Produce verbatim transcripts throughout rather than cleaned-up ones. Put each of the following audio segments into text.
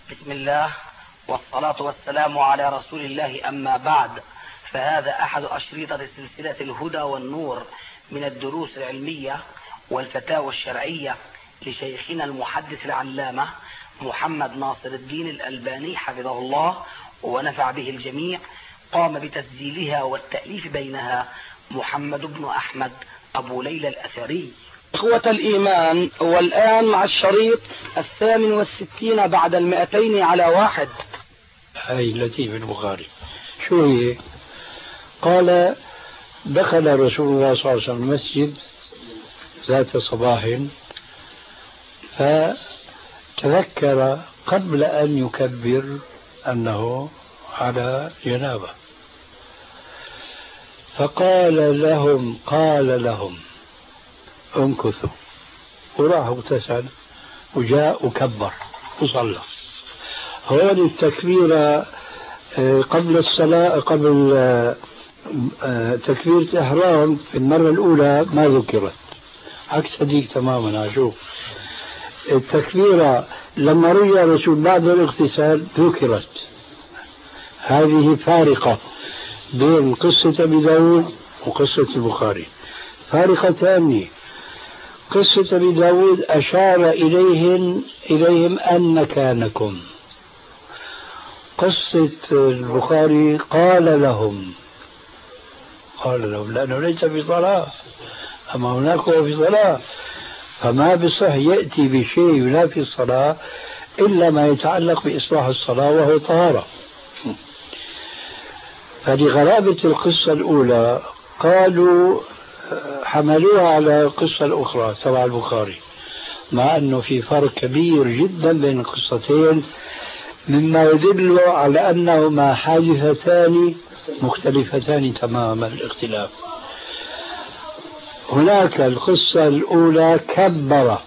بسم الله والصلاة والسلام على رسول الله، أما بعد، فهذا أحد أشريطة سلسلة الهدى والنور من الدروس العلمية والفتاوى الشرعية لشيخنا المحدث العلامة محمد ناصر الدين الألباني حفظه الله ونفع به الجميع. قام بتسجيلها والتأليف بينها محمد بن أحمد أبو ليلى الأثري. إخوة الإيمان، والآن مع الشريط الثامن والستين بعد المئتين على واحد. هاي التي في البخاري. شو هي؟ قال: دخل رسول الله صلى الله عليه وسلم المسجد ذات صباح فتذكر قبل أن يكبر أنه على جنابة، فقال لهم قال لهم امكثوا، وراح اغتسل وجاء وكبر وصلى. هون التكبير قبل الصلاة، قبل تكبيرة الإحرام في المرة الأولى ما ذكرت، عكس هذيك تماما. أشوف التكبيرة لما رجع الرسول بعد الاغتسال ذكرت. هذه فارقة بين قصة أبي داود وقصة البخاري، فارقة ثانية. قصة أبي داود أشار إليهم إليهم أن مكانكم، قصة البخاري قال لهم قال لهم لأنه ليس في صلاة، أما هناك هو في صلاة، فما بصح يأتي بشيء ينافي الصلاة إلا ما يتعلق بإصلاح الصلاة وهو طهارة. فلغرابة القصة الأولى قالوا حملوها على القصة الأخرى تبع البخاري، مع أنه في فرق كبير جدا بين القصتين، مما يدل على أنهما حادثتان مختلفتان تماما الاختلاف. هناك القصة الأولى كبر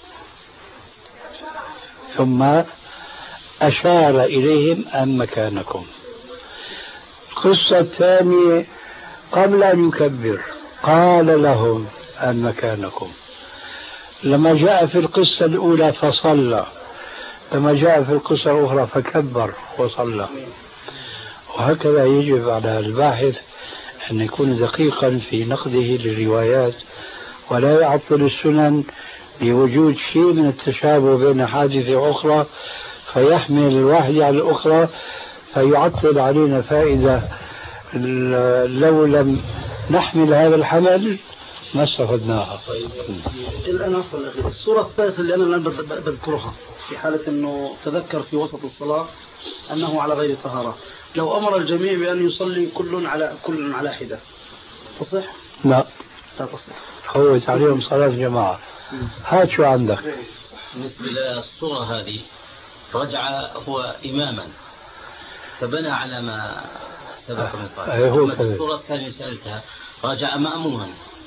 ثم أشار إليهم أن مكانكم. القصة الثانية قبل أن يكبر قال لهم أن مكانكم. لما جاء في القصة الأولى فصلى، لما جاء في القصة الأخرى فكبر وصلى. وهكذا يجب على الباحث أن يكون دقيقا في نقده للروايات، ولا يعطل السنن لوجود شيء من التشابه بين حادثة أخرى فيحمل الواحدة على الأخرى فيعطل علينا فائدة لو لم نحمل هذا الحمل ما استفدناها. الآن أصل الصورة الثالثة اللي أنا بذكرها في حالة أنه تذكر في وسط الصلاة أنه على غير طهارة، لو أمر الجميع بأن يصلي كل على كل على حدة تصح؟ لا لا تصح. فوت عليهم صلاة جماعة. هات شو عندك. بالنسبة للصورة هذه رجع هو إماما فبنى على ما سبق من صلاة. الصورة الثانية سألتها رجع مأموما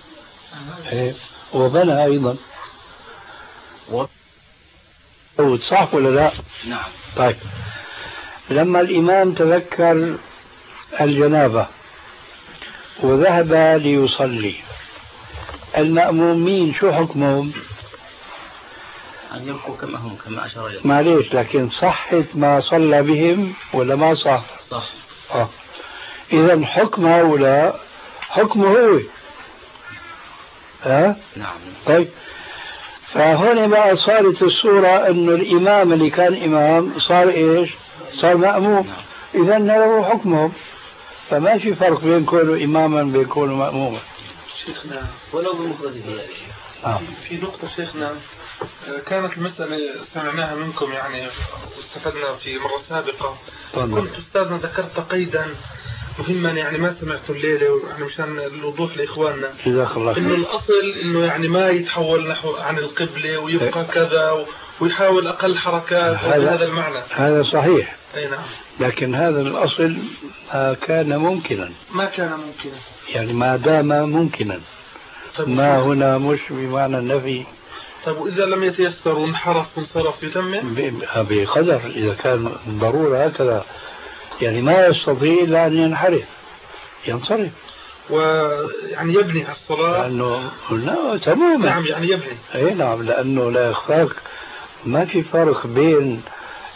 وبنى أيضا و... صح ولا لا؟ نعم. طيب، لما الإمام تذكر الجنابة وذهب ليصلي، المأمومين شو حكمهم؟ أن يبقوا كما هم كما أشار إليه. معليش، لكن صحت ما صلى بهم ولا ما صح؟ صح. آه. إذا حكم هؤلاء حكمه هو. ها؟ نعم. طيب، فهنا بقى صارت الصورة انه الامام اللي كان امام صار ايش؟ صار مأموم. نعم. اذا له حكمهم، فما في فرق بين كونه اماما بين كونه مأموما. شيخنا ولو بمفرده. آه. في نقطة شيخنا كانت المسألة سمعناها منكم يعني واستفدنا في مرة سابقة. طبعا. كنت أستاذنا ذكرت قيدا مهما يعني ما سمعته الليلة يعني مشان الوضوح لإخواننا، إنه الأصل إنه يعني ما يتحول نحو عن القبلة ويبقى كذا ويحاول أقل حركات بهذا المعنى. هذا صحيح. أي نعم. لكن هذا الأصل ما كان ممكنا. ما كان ممكنا. يعني ما دام ممكنا. طيب ما هنا مش بمعنى النفي. طيب وإذا لم يتيسر وانحرف وانصرف يتم؟ بقدر إذا كان ضرورة هكذا، يعني ما يستطيع إلا أن ينحرف ينصرف ويعني يبني على الصلاة لأنه لا تماما. نعم يعني يبني. أي نعم، لأنه لا يخفاك ما في فرق بين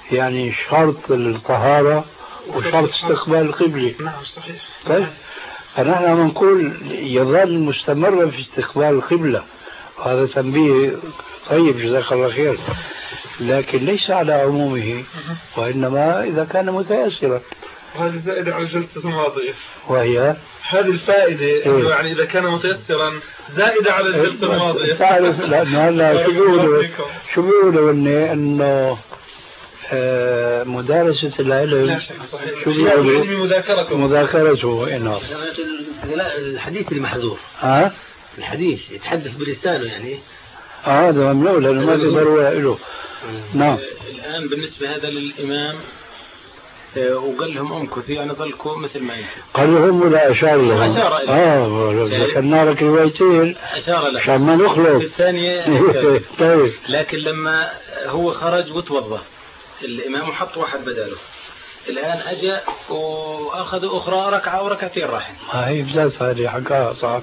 يعني شرط الطهارة وشرط استقبال القبلة. نعم صحيح. طيب فنحن بنقول يظل مستمرا في استقبال القبلة، وهذا تنبيه طيب جزاك الله خير، لكن ليس على عمومه، وإنما إذا كان متيسرا. وهذه زائدة على الجلسة الماضية، وهي هذه الفائدة إيه؟ يعني إذا كان متيسرا زائدة على الجلسة الماضية. تعرف لأنه هلا شو بيقولوا شو بيقولوا إنه آه مدارسة العلم شو بيقولوا؟ مذاكرته مذاكرته إنه الحديث اللي محذوف. ها؟ الحديث يتحدث بلسانه يعني. اه هذا ممنوع لأنه ما بيقدروا له. نعم. الآن بالنسبة هذا للإمام وقال لهم امكثوا يعني ظلكم مثل ما انتم. قال لهم ولا اشار لهم؟ اشار اليه. اه ذكرنا لك روايتين اشار له عشان ما نخلط. الثانية طيب. لكن لما هو خرج وتوضا الامام وحط واحد بداله، الان اجى واخذ اخرى ركعه وركعتين راح. ما هي بذات هذه حقها صح.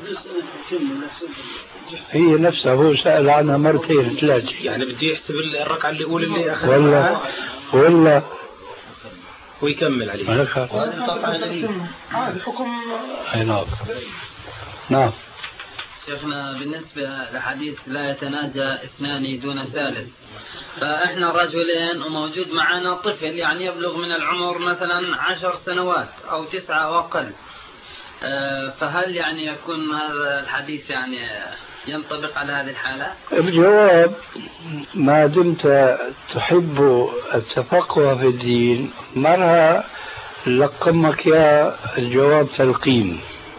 هي نفسها هو سأل عنها مرتين ثلاثة. يعني بدي يحسب الركعه اللي يقول اللي اخذها ولا ولا ويكمل عليه. وهذا طبعا هذا حكم. اي نعم. نعم. شيخنا بالنسبة لحديث لا يتناجى اثنان دون ثالث، فإحنا رجلين وموجود معنا طفل يعني يبلغ من العمر مثلا عشر سنوات أو تسعة أو أقل، فهل يعني يكون هذا الحديث يعني ينطبق على هذه الحالة؟ الجواب ما دمت تحب التفقه في الدين مرة لقمك يا الجواب تلقين،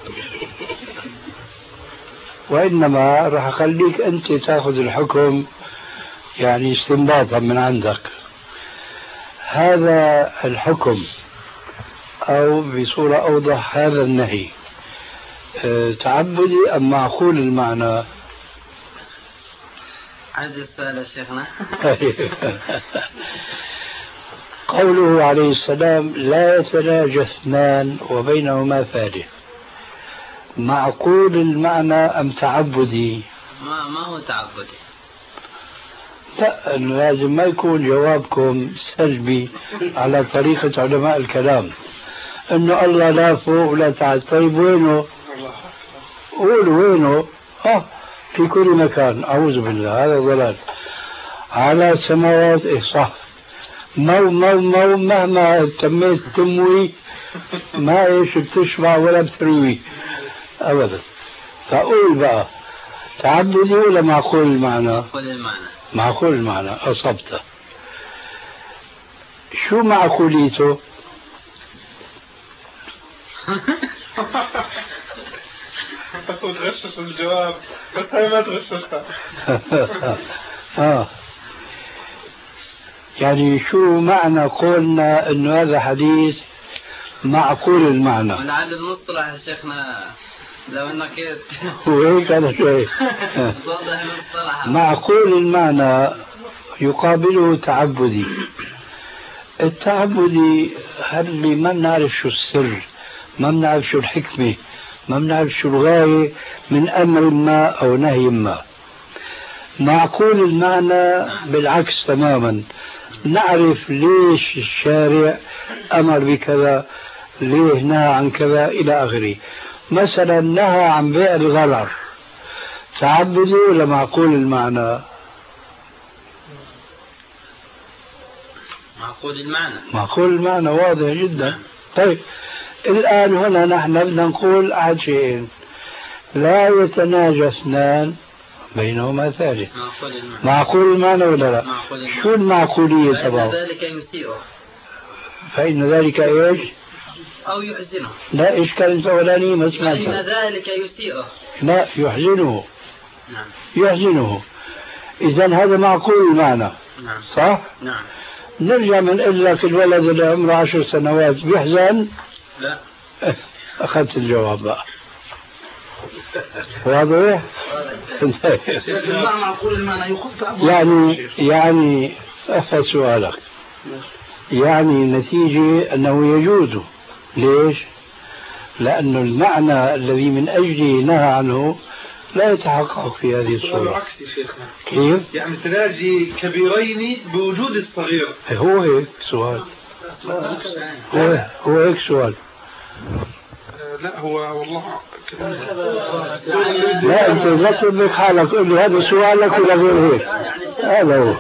وإنما راح أخليك أنت تأخذ الحكم يعني استنباطا من عندك. هذا الحكم أو بصورة أوضح هذا النهي تعبدي أم معقول المعنى؟ عز السؤال شيخنا. قوله عليه السلام لا يتناجى اثنان وبينهما ثالث، معقول المعنى أم تعبدي؟ ما ما هو تعبدي. لا لازم ما يكون جوابكم سلبي على طريقة علماء الكلام انه الله لا فوق ولا تحت. طيب وينه؟ قولوا وينه؟ اه في كل مكان. اعوذ بالله هذا ضلال. على السماوات إيه صح. مو مو مو مهما تميت تموي ما ايش بتشبع ولا بتروي ابدا. فقول بقى تعبدي ولا معقول المعنى؟ معقول المعنى. معقول المعنى اصبته. شو معقوليته؟ تغشش الجواب بس هي ما تغششها. اه يعني شو معنى قولنا انه هذا حديث معقول المعنى؟ ولعل المصطلح يا شيخنا لو انك وهيك انا شوي معقول المعنى يقابله تعبدي. التعبدي هل ما بنعرف شو السر، ما بنعرف شو الحكمة، ما بنعرف شو الغاية من أمر ما أو نهي ما. معقول المعنى بالعكس تماما، نعرف ليش الشارع أمر بكذا، ليه نهى عن كذا إلى آخره. مثلا نهى عن بيع الغرر، تعبدي ولا معقول المعنى؟ معقول المعنى. معقول المعنى واضح جدا. طيب الآن هنا نحن بدنا نقول أحد شيئين، لا يتناجى اثنان بينهما ثالث. معقول المعنى. معقول المعنى ولا لا؟ معقول المعنى. شو المعقولية تبعه؟ فإن ذلك يسيئه. فإن ذلك إيش؟ أو يحزنه. لا إشكال الأولاني ما سمعت. فإن ذلك يسيئه. لا يحزنه. نعم. يحزنه. إذا هذا معقول المعنى. نعم. صح؟ نعم. نرجع من لك الولد اللي عمره عشر سنوات بيحزن؟ لا. أخذت الجواب بقى. واضح؟ معقول المعنى يعني يعني أفهم سؤالك. يعني النتيجة أنه يجوز. ليش؟ لأن المعنى الذي من أجله نهى عنه لا يتحقق في هذه الصورة. بالعكس يا شيخنا. كيف؟ يعني تناجي كبيرين بوجود الصغير. هو هيك سؤال. هو هو هيك سؤال. لا هو والله لا انت لا تملك حالك قل لي هذا سؤالك ولا غير هيك. هذا هو.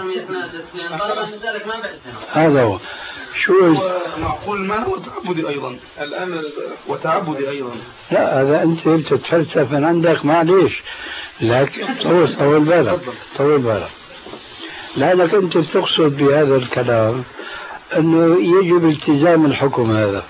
هذا هو. شو معقول ما هو تعبدي ايضا الان وتعبدي ايضا. لا هذا انت بتتفلسف من عندك معليش، لكن طول طول بالك طول بالك لانك انت بتقصد بهذا الكلام انه يجب التزام الحكم هذا.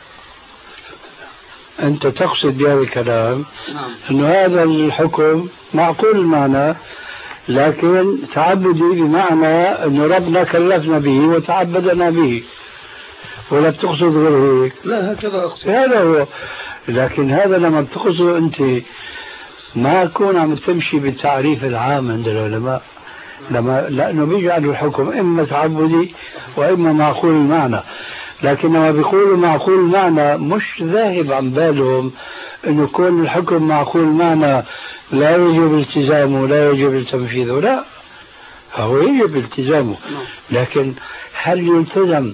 أنت تقصد بهذا الكلام أنه هذا الحكم معقول المعنى لكن تعبدي بمعنى أنه ربنا كلفنا به وتعبدنا به، ولا بتقصد غير هيك؟ لا هكذا أقصد. هذا هو. لكن هذا لما بتقصد أنت ما تكون عم تمشي بالتعريف العام عند العلماء، لما لأنه بيجعلوا الحكم إما تعبدي وإما معقول المعنى. لكن لما بيقولوا معقول المعنى مش ذاهب عن بالهم انه يكون الحكم معقول المعنى لا يجب التزامه لا يجب تنفيذه، لا هو يجب التزامه، لكن هل يلتزم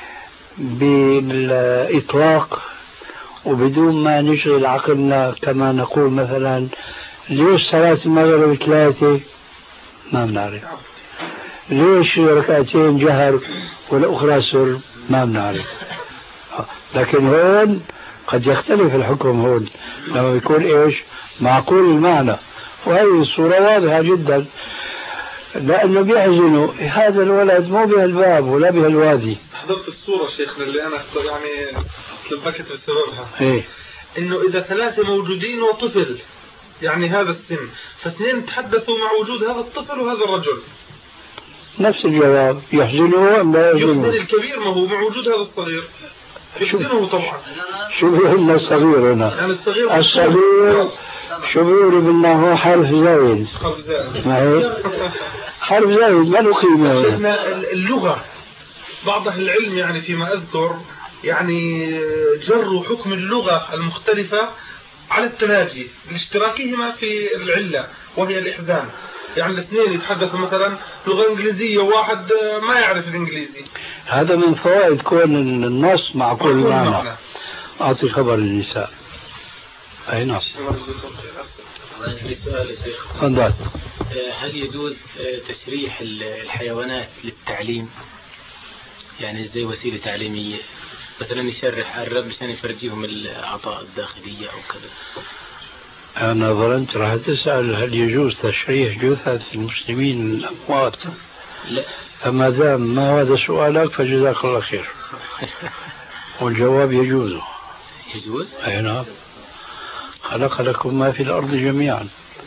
بالإطلاق وبدون ما نشغل عقلنا كما نقول مثلا ليش صلاة المغرب ثلاثة ما بنعرف، ليش ركعتين جهر والأخرى سر ما بنعرف. لكن هون قد يختلف الحكم هون لما بيكون ايش معقول المعنى، وهذه الصورة واضحة جدا لأنه بيحزنوا هذا الولد مو بهالباب ولا بهالوادي. حضرت الصورة شيخنا اللي أنا يعني تلبكت بسببها إيه؟ إنه إذا ثلاثة موجودين وطفل يعني هذا السن، فاثنين تحدثوا مع وجود هذا الطفل وهذا الرجل، نفس الجواب يحزنه أم لا يحزنه؟ يحزن الكبير ما هو مع وجود هذا الصغير يحزنه طبعا. شو بيقولنا الصغير هنا؟ يعني الصغير الصغير شو بيقولوا بدنا هو حرف زايد. حرف زايد ما هي حرف زايد ما له قيمة. اللغة بعض أهل العلم يعني فيما أذكر يعني جروا حكم اللغة المختلفة على التناجي لاشتراكهما في العلة وهي الإحزان. يعني الاثنين يتحدثوا مثلا لغة إنجليزية وواحد ما يعرف الإنجليزي. هذا من فوائد كون النص معقول المعنى. أعطي خبر للنساء. أي نص؟ عندي سؤال يا شيخ. تفضل. هل يجوز تشريح الحيوانات للتعليم؟ يعني زي وسيلة تعليمية مثلا يشرح الرب عشان يفرجيهم الأعضاء الداخلية أو كذا. أنا ظننت راح تسأل هل يجوز تشريح جثث المسلمين الأموات؟ لا. فما دام ما هذا سؤالك فجزاك الله خير. والجواب يجوز. يجوز؟ أي نعم. خلق لكم ما في الأرض جميعا.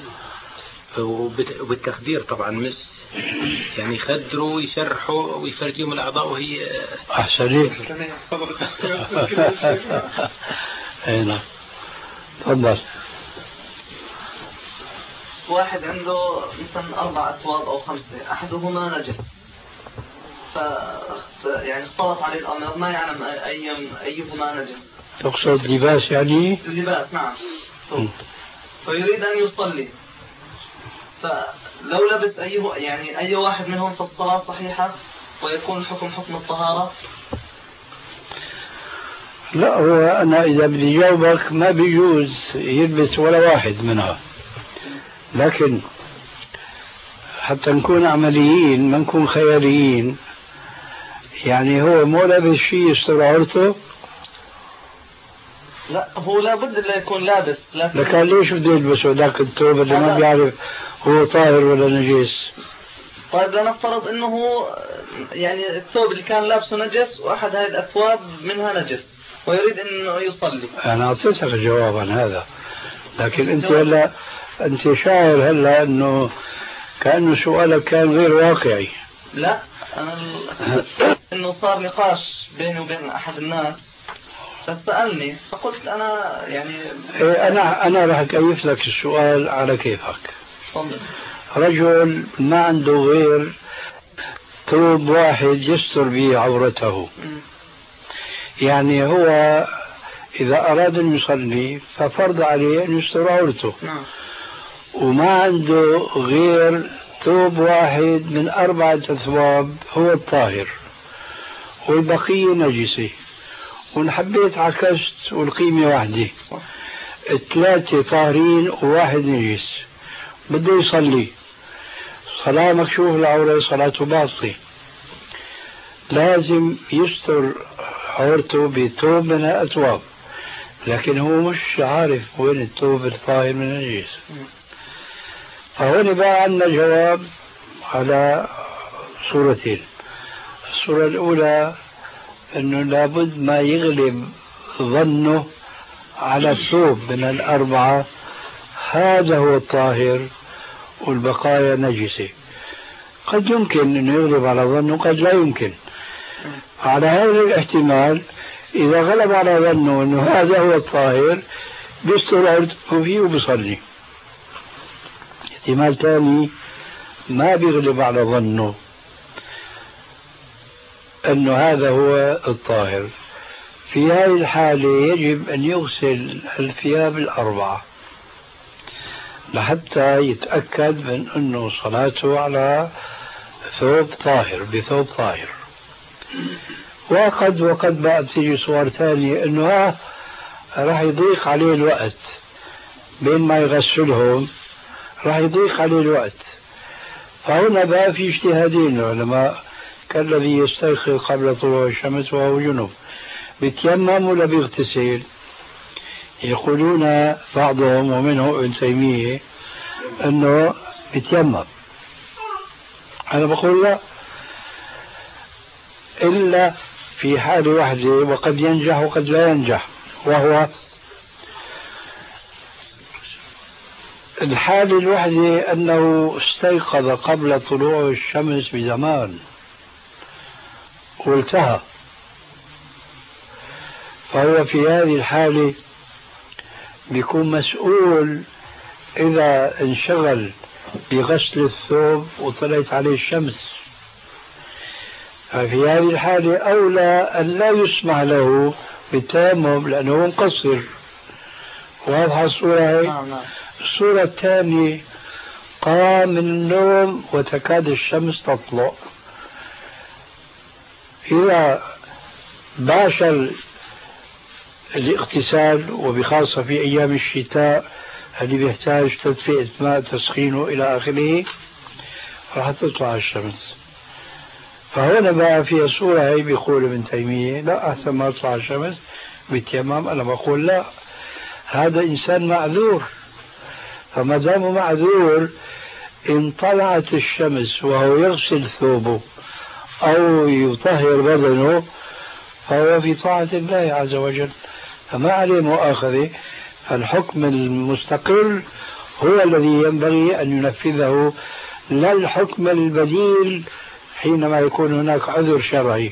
وبالتخدير طبعا مش يعني يخدروا ويشرحوا ويفرجيهم الأعضاء وهي أحسنين. أي نعم. تفضل. واحد عنده مثلا أربع أثواب أو خمسة أحدهما نجس ف يعني اختلط عليه الأمر ما يعلم أي أيهما نجس. تقصد لباس يعني؟ اللباس نعم. فيريد أن يصلي فلو لبس أيه يعني أي واحد منهم فالصلاة صحيحة ويكون الحكم حكم الطهارة. لا هو أنا إذا بدي جاوبك ما بيجوز يلبس ولا واحد منها، لكن حتى نكون عمليين ما نكون خياليين. يعني هو مو لابس شيء يستر عورته؟ لا هو لابد لا يكون لابس. لكن لكن ليش بده يلبسه ذاك الثوب اللي ما بيعرف هو طاهر ولا نجس؟ طيب لنفترض انه هو يعني الثوب اللي كان لابسه نجس واحد هاي الاثواب منها نجس ويريد انه يصلي. انا اعطيتك الجواب عن هذا، لكن انت هلا انت شاعر هلا انه كانه سؤالك كان غير واقعي. لا انا انه صار نقاش بيني وبين احد الناس فسألني فقلت انا يعني إيه انا انا راح اكيف لك السؤال على كيفك. تفضل. رجل ما عنده غير ثوب واحد يستر به عورته، يعني هو إذا أراد أن يصلي ففرض عليه أن يستر عورته، وما عنده غير ثوب واحد من أربعة أثواب هو الطاهر والبقية نجسة، وإن حبيت عكست والقيمة واحدة، الثلاثة طاهرين وواحد نجس، بده يصلي صلاة مكشوف العورة، صلاته باطلة، لازم يستر عورته بثوب من الأثواب، لكن هو مش عارف وين الثوب الطاهر من النجس. فهون بقى عندنا جواب على صورتين. الصورة الأولى أنه لابد ما يغلب ظنه على الثوب من الأربعة، هذا هو الطاهر والبقايا نجسة. قد يمكن أن يغلب على ظنه، قد لا يمكن. على هذا الاحتمال إذا غلب على ظنه أنه هذا هو الطاهر بيستر عورته فيه وبيصلي. احتمال ثاني ما بيغلب على ظنه أنه هذا هو الطاهر، في هذه الحالة يجب أن يغسل الثياب الأربعة لحتى يتأكد من أنه صلاته على ثوب طاهر بثوب طاهر. وقد وقد بقى تيجي صور ثانية أنه ها راح يضيق عليه الوقت بين ما يغسلهم، راح يضيق عليه الوقت. فهنا بقى في اجتهادين العلماء، كالذي يستيقظ قبل طلوع الشمس وهو جنوب بيتيمم ولا بيغتسل؟ يقولون بعضهم ومنه ابن تيمية أنه بيتيمم. أنا بقول لا، إلا في حالة واحدة وقد ينجح وقد لا ينجح، وهو الحالة الوحدة أنه استيقظ قبل طلوع الشمس بزمان والتهى، فهو في هذه الحالة بيكون مسؤول إذا انشغل بغسل الثوب وطلعت عليه الشمس. ففي هذه الحالة أولى أن لا يسمح له بالتيمم لأنه مقصر. واضحة الصورة هي؟ الصورة الثانية قام من النوم وتكاد الشمس تطلع، إذا باشر الاغتسال وبخاصة في أيام الشتاء اللي بيحتاج تدفئة ماء تسخينه إلى آخره راح تطلع الشمس. فهنا بقى في الصورة هي بيقول ابن تيمية لا، أحسن ما تطلع الشمس بالتيمم. أنا بقول لا، هذا إنسان معذور، فما دام معذور إن طلعت الشمس وهو يغسل ثوبه أو يطهر بدنه فهو في طاعة الله عز وجل، فما عليه مؤاخذة. فالحكم المستقر هو الذي ينبغي أن ينفذه، لا الحكم البديل حينما يكون هناك عذر شرعي.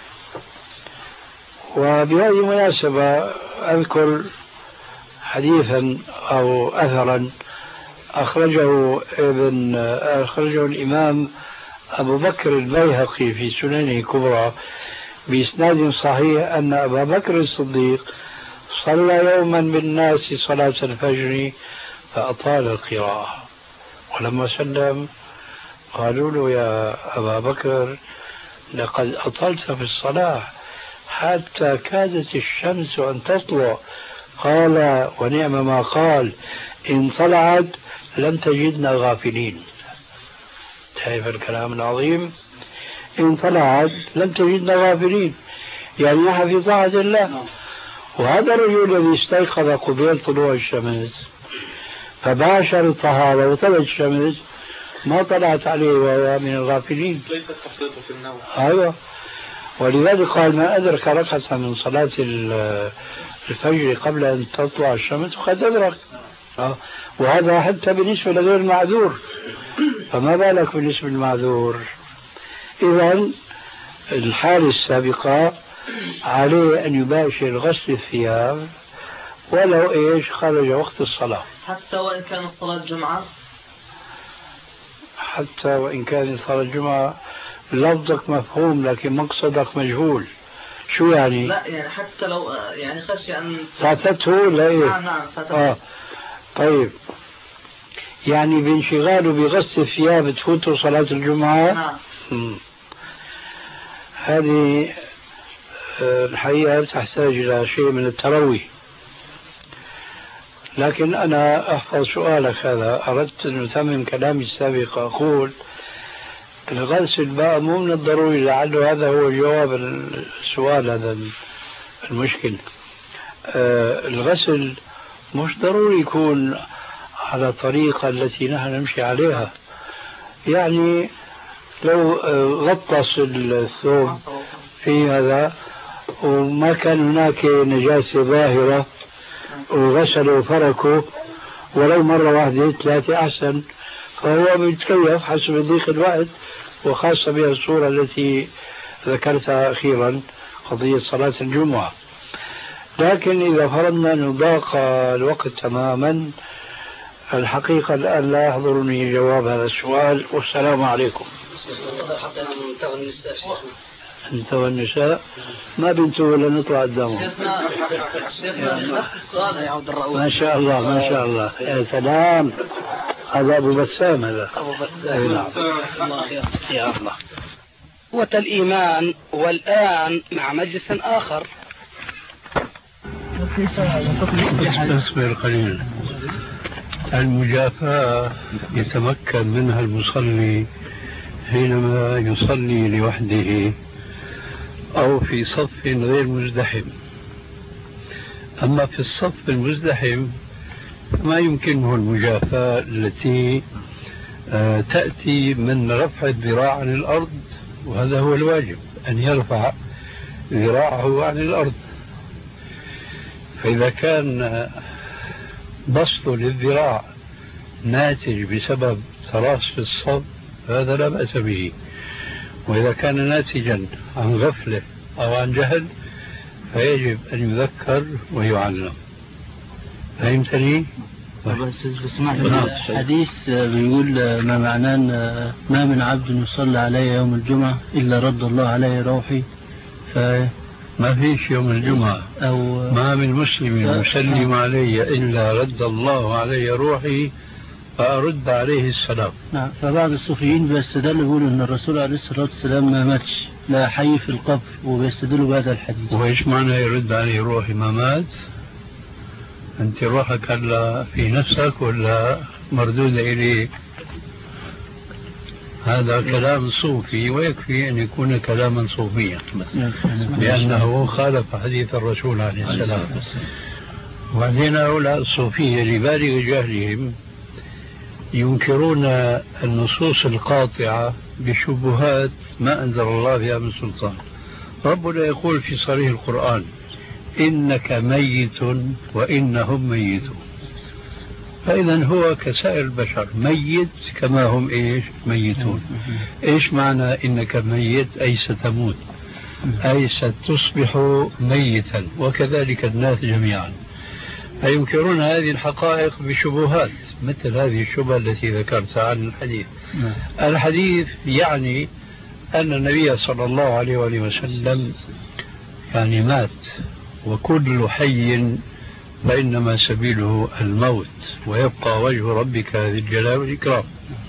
وبهذه المناسبة أذكر حديثا أو أثرا أخرجه ابن أخرجه الإمام أبو بكر البيهقي في سننه الكبرى بإسناد صحيح أن أبا بكر الصديق صلى يوما بالناس صلاة الفجر فأطال القراءة، ولما سلم قالوا له يا أبا بكر لقد أطلت في الصلاة حتى كادت الشمس أن تطلع. قال ونعم ما قال، إن طلعت لم تجدنا غافلين. شايف الكلام العظيم؟ إن طلعت لم تجدنا غافلين، يعني نحن في طاعة الله. وهذا الرجل الذي استيقظ قبيل طلوع الشمس فباشر الطهارة وطلعت الشمس ما طلعت عليه وهو من الغافلين، ليس التفريط في النوم. أيوة، ولذلك قال ما أدرك ركعة من صلاة الفجر قبل أن تطلع الشمس وقد أدرك. أه. وهذا حتى بالنسبة لغير المعذور، فما بالك بالنسبة للمعذور؟ إذن الحالة السابقة عليه أن يباشر غسل الثياب ولو إيش خرج وقت الصلاة، حتى وإن كانت صلاة جمعة. حتى وإن كانت صلاة جمعة لفظك مفهوم لكن مقصدك مجهول. شو يعني؟ لا يعني حتى لو يعني خشي أن فاتته ولا إيه؟ نعم نعم فاتته. آه. طيب يعني بانشغاله بغسل الثياب تفوته صلاة الجمعة. نعم. هذه الحقيقة تحتاج إلى شيء من التروي، لكن أنا أحفظ سؤالك هذا. أردت أن أتمم كلامي السابق، أقول الغسل بقى مو من الضروري، لعله هذا هو جواب السؤال هذا المشكل. آه الغسل مش ضروري يكون على الطريقة التي نحن نمشي عليها. يعني لو غطس الثوب في هذا وما كان هناك نجاسة ظاهرة وغسله وفركه ولو مرة واحدة ثلاثة أحسن، فهو بيتكيف حسب ضيق الوقت، وخاصة بها الصورة التي ذكرتها أخيرا قضية صلاة الجمعة. لكن إذا فرضنا أن ضاق الوقت تماما، الحقيقة الآن لا يحضرني جواب هذا السؤال، والسلام عليكم. انت والنساء ما بنتوا ولا نطلع قدامهم؟ ما شاء الله ما شاء الله، يا سلام. هذا أبو بسام، هذا أبو بسام. يا الله. قوة الإيمان. والآن مع مجلس آخر. اصبر قليلا. المجافاة يتمكن منها المصلي حينما يصلي لوحده أو في صف غير مزدحم. أما في الصف المزدحم ما يمكنه المجافاة التي تأتي من رفع الذراع عن الأرض، وهذا هو الواجب، أن يرفع ذراعه عن الأرض. فإذا كان بسط للذراع ناتج بسبب تراص في الصف هذا لا بأس به، وإذا كان ناتجا عن غفلة أو عن جهل فيجب أن يذكر ويعلم. فهمتني؟ بس بسمع حديث بيقول ما معناه ما من عبد يصلى علي يوم الجمعة إلا رد الله عليه روحي. ما فيش يوم الجمعة أو ما من مسلم يسلم علي إلا رد الله علي روحي فأرد عليه السلام. نعم. فبعض الصوفيين بيستدلوا يقولوا أن الرسول عليه الصلاة والسلام ما ماتش، لا حي في القبر، وبيستدلوا بهذا الحديث. وإيش معنى يرد عليه روحي؟ ما مات؟ أنت روحك هلا في نفسك ولا مردودة إليك؟ هذا كلام صوفي، ويكفي أن يكون كلاما صوفيا لأنه خالف حديث الرسول عليه السلام. وبعدين هؤلاء الصوفية لبالغ جهلهم ينكرون النصوص القاطعة بشبهات ما أنزل الله بها من سلطان. ربنا يقول في صريح القرآن إنك ميت وإنهم ميتون. فإذا هو كسائر البشر ميت كما هم إيش ميتون. إيش معنى إنك ميت؟ أي ستموت، أي ستصبح ميتا، وكذلك الناس جميعا. فينكرون هذه الحقائق بشبهات مثل هذه الشبهة التي ذكرتها عن الحديث. الحديث يعني أن النبي صلى الله عليه وآله وسلم يعني مات، وكل حي فإنما سبيله الموت، ويبقى وجه ربك ذي الجلال والإكرام.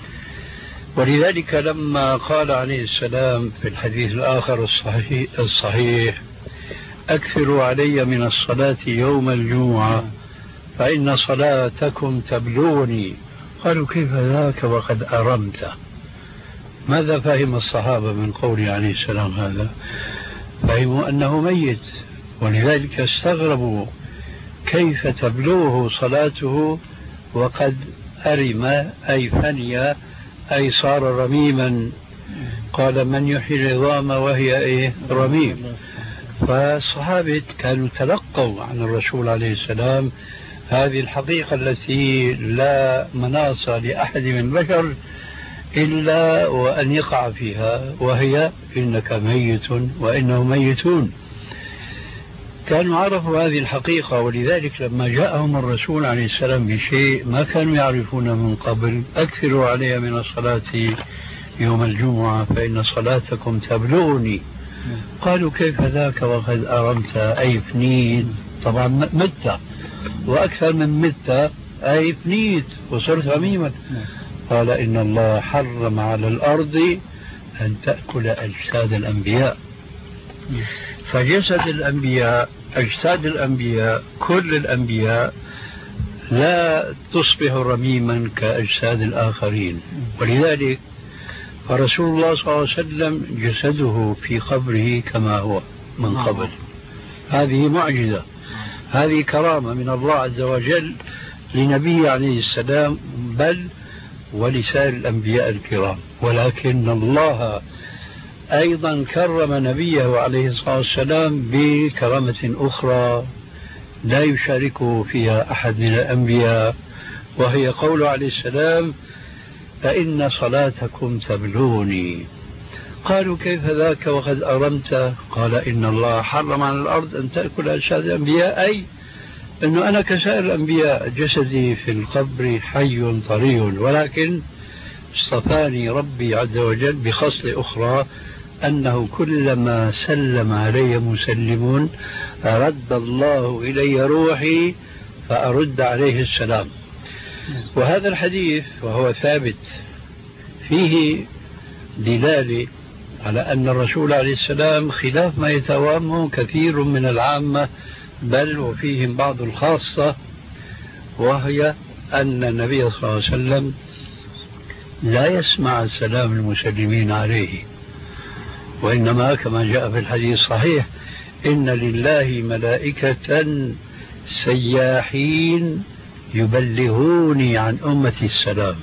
ولذلك لما قال عليه السلام في الحديث الآخر الصحيح, الصحيح أكثروا علي من الصلاة يوم الجمعة فإن صلاتكم تبلغني. قالوا كيف ذاك وقد أرمت؟ ماذا فهم الصحابة من قوله عليه السلام هذا؟ فهموا أنه ميت، ولذلك استغربوا كيف تبلغه صلاته وقد أرم أي فني أي صار رميما. قال من يحيي العظام وهي إيه رميم. فالصحابة كانوا تلقوا عن الرسول عليه السلام هذه الحقيقة التي لا مناص لأحد من البشر إلا وأن يقع فيها، وهي إنك ميت وإنهم ميتون. كانوا عرفوا هذه الحقيقة، ولذلك لما جاءهم الرسول عليه السلام بشيء ما كانوا يعرفون من قبل أكثروا علي من الصلاة يوم الجمعة فإن صلاتكم تبلغني. قالوا كيف ذاك وقد أرمت أي فنيد؟ طبعا مت، وأكثر من مت أي فنيت وصرت غميما. قال إن الله حرم على الأرض أن تأكل أجساد الأنبياء. فجسد الأنبياء أجساد الأنبياء كل الأنبياء لا تصبح رميما كأجساد الآخرين. ولذلك فرسول الله صلى الله عليه وسلم جسده في قبره كما هو من قبل. هذه معجزة، هذه كرامة من الله عز وجل لنبيه عليه السلام بل ولسائر الأنبياء الكرام. ولكن الله أيضا كرم نبيه عليه الصلاة والسلام بكرامة أخرى لا يشاركه فيها أحد من الأنبياء، وهي قوله عليه السلام فإن صلاتكم تبلغني. قالوا كيف ذاك وقد أرمت؟ قال إن الله حرم على الأرض أن تأكل أجساد الأنبياء، أي أنه أنا كسائر الأنبياء جسدي في القبر حي طري، ولكن اصطفاني ربي عز وجل بخصلة أخرى أنه كلما سلم علي مسلمون رد الله إلي روحي فأرد عليه السلام. وهذا الحديث وهو ثابت فيه دلالة على أن الرسول عليه السلام خلاف ما يتوهمه كثير من العامة بل وفيهم بعض الخاصة، وهي أن النبي صلى الله عليه وسلم لا يسمع سلام المسلمين عليه، وإنما كما جاء في الحديث الصحيح إن لله ملائكة سياحين يبلغوني عن أمتي السلام.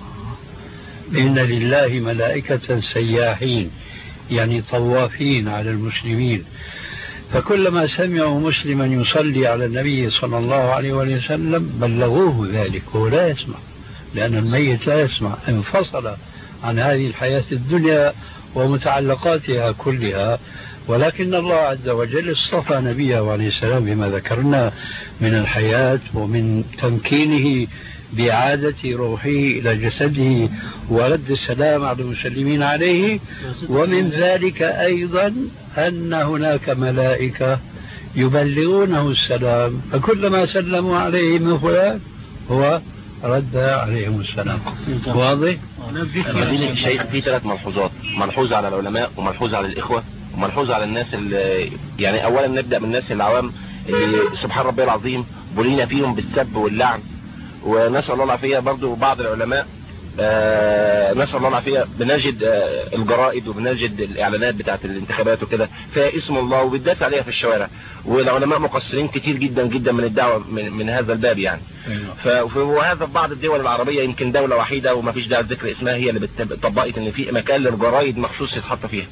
إن لله ملائكة سياحين يعني طوافين على المسلمين، فكلما سمعوا مسلما يصلي على النبي صلى الله عليه وسلم بلغوه ذلك، وهو لا يسمع لأن الميت لا يسمع، انفصل عن هذه الحياة الدنيا ومتعلقاتها كلها. ولكن الله عز وجل اصطفى نبيه عليه السلام بما ذكرنا من الحياة ومن تمكينه بإعادة روحه إلى جسده ورد السلام على المسلمين عليه. ومن ذلك أيضا أن هناك ملائكة يبلغونه السلام، فكلما سلموا عليه من فلان هو رد عليهم السلام. واضح؟ فضيلة الشيخ في ثلاث ملحوظات، ملحوظة على العلماء وملحوظة على الإخوة وملحوظة على الناس اللي يعني أولا نبدأ من الناس العوام اللي سبحان ربي العظيم بلينا فيهم بالسب واللعن، ونسأل الله العافية برضو بعض العلماء آه نسأل الله العافية بنجد آه الجرائد وبنجد الإعلانات بتاعت الانتخابات وكده فيها اسم الله وبالذات عليها في الشوارع، والعلماء مقصرين كتير جدا جدا من الدعوة من, من هذا الباب يعني. وهذا في بعض الدول العربية يمكن دولة وحيدة وما فيش داعي ذكر اسمها هي اللي طبقت ان في مكان للجرائد مخصوص يتحط فيها.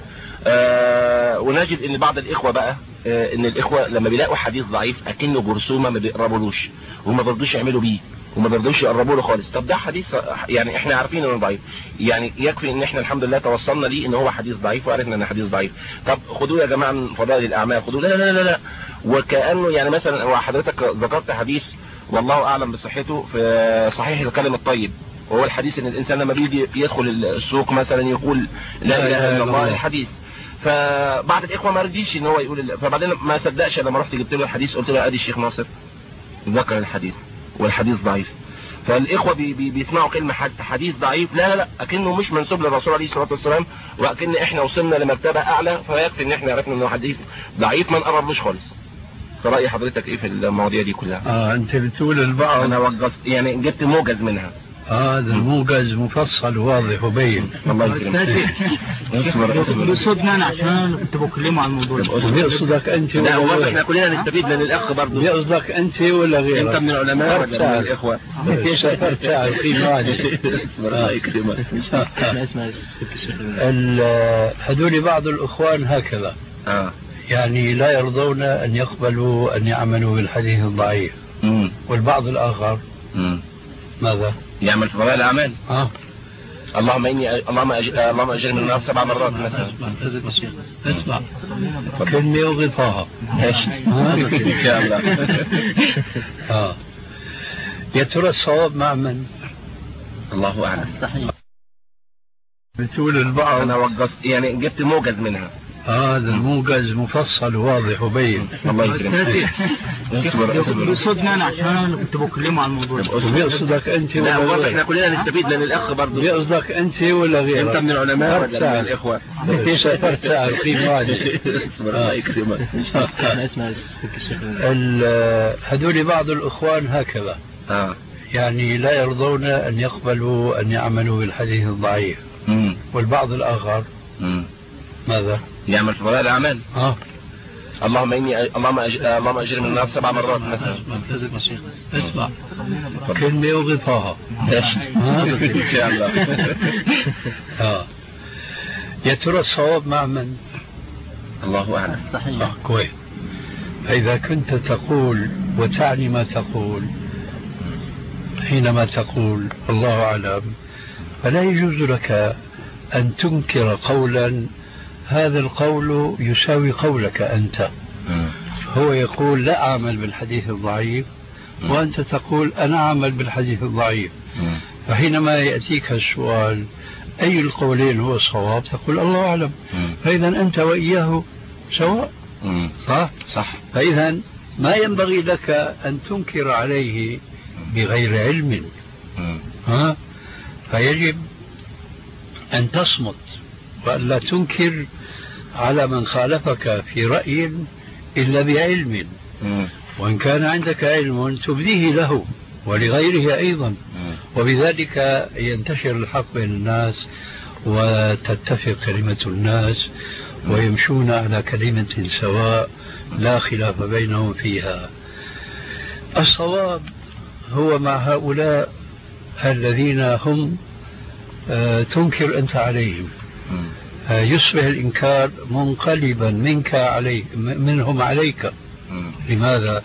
آه ونجد ان بعض الاخوة بقى آه ان الاخوة لما بيلاقوا حديث ضعيف اكنه جرثومة ما بيقربولوش وما بيرضوش يعملوا بيه وما بيرضوش يقربوا له خالص. طب ده حديث يعني احنا عارفين انه ضعيف، يعني يكفي ان احنا الحمد لله توصلنا ليه ان هو حديث ضعيف وعرفنا ان حديث ضعيف. طب خدوه يا جماعه من فضائل الاعمال، خدوه لا لا لا لا وكانه يعني مثلا وحضرتك ذكرت حديث والله اعلم بصحته في صحيح الكلم الطيب، وهو الحديث ان الانسان لما بيجي يدخل السوق مثلا يقول لا اله الا الله الحديث، فبعض الاخوه ما رضيش ان هو يقول، فبعدين ما صدقش لما رحت جبت له الحديث قلت له ادي الشيخ ناصر ذكر الحديث والحديث ضعيف. فالاخوه بي بي بيسمعوا كلمه حديث ضعيف لا لا لا اكنه مش منسوب للرسول عليه الصلاه والسلام، واكن احنا وصلنا لمرتبه اعلى، فيكفي ان احنا عرفنا انه حديث ضعيف ما نقربلوش خالص. فرأي حضرتك ايه في المواضيع دي كلها؟ اه انت بتقول البعض انا وجزت يعني جبت موجز منها. هذا الموجز مفصل واضح وبين. الله يكرمك. بصدنا انا عشان تبقوا تكلموا عن الموضوع. بيقصدك انت ولا غيرك؟ احنا كلنا نستفيد من الاخ برضه. بيقصدك انت ولا غيرك؟ انت من العلماء ولا من الاخوه؟ ساعة في واحد. الله يكرمك. هذول بعض الاخوان هكذا. اه يعني لا يرضون ان يقبلوا ان يعملوا بالحديث الضعيف. امم والبعض الاخر امم ماذا؟ يعمل في فضائل الاعمال. اه اللهم اني اللهم أج... اللهم اجرني من النار سبع مرات مثلا. اسمع كلمه وغطاها ماشي ان شاء الله. اه يا ترى الصواب مع من؟ الله اعلم. صحيح. بتقول البعض انا وجزت يعني جبت موجز منها. هذا الموجز مفصل وواضح وبين. الله يكرمك. بيقصدنا عشان انا كنت بكلمه عن الموضوع. بيقصدك انت ولا لا احنا كلنا نستفيد لان الاخ برضه. بيقصدك انت ولا غيرك؟ انت من العلماء ولا من الاخوه؟ ايش فرت ساعه قيمه واحده. الله يكرمك. هذول بعض الاخوان هكذا. اه يعني لا يرضون ان يقبلوا ان يعملوا بالحديث الضعيف. امم والبعض الاخر امم ماذا؟ يعمل في فضائل الاعمال. اه اللهم اني اللهم أج... اللهم اجرني من النار سبع مرات مثلا. اسمع كلمه وغطاها ان شاء الله. اه يا ترى الصواب مع من؟ الله اعلم. صحيح. آه كويس. فاذا كنت تقول وتعني ما تقول حينما تقول الله اعلم، فلا يجوز لك ان تنكر قولا هذا القول يساوي قولك أنت. هو يقول لا أعمل بالحديث الضعيف وأنت تقول أنا أعمل بالحديث الضعيف. فحينما يأتيك السؤال أي القولين هو الصواب تقول الله أعلم. فإذا أنت وإياه سواء. صح؟ صح. فإذا ما ينبغي لك أن تنكر عليه بغير علم. ها؟ فيجب أن تصمت وألا تنكر على من خالفك في رأي إلا بعلم. وإن كان عندك علم تبديه له ولغيره أيضا، وبذلك ينتشر الحق بين الناس وتتفق كلمة الناس ويمشون على كلمة سواء لا خلاف بينهم فيها. الصواب هو مع هؤلاء الذين هم آه تنكر أنت عليهم. آه يصبح الإنكار منقلبا منك عليه منهم عليك. لماذا؟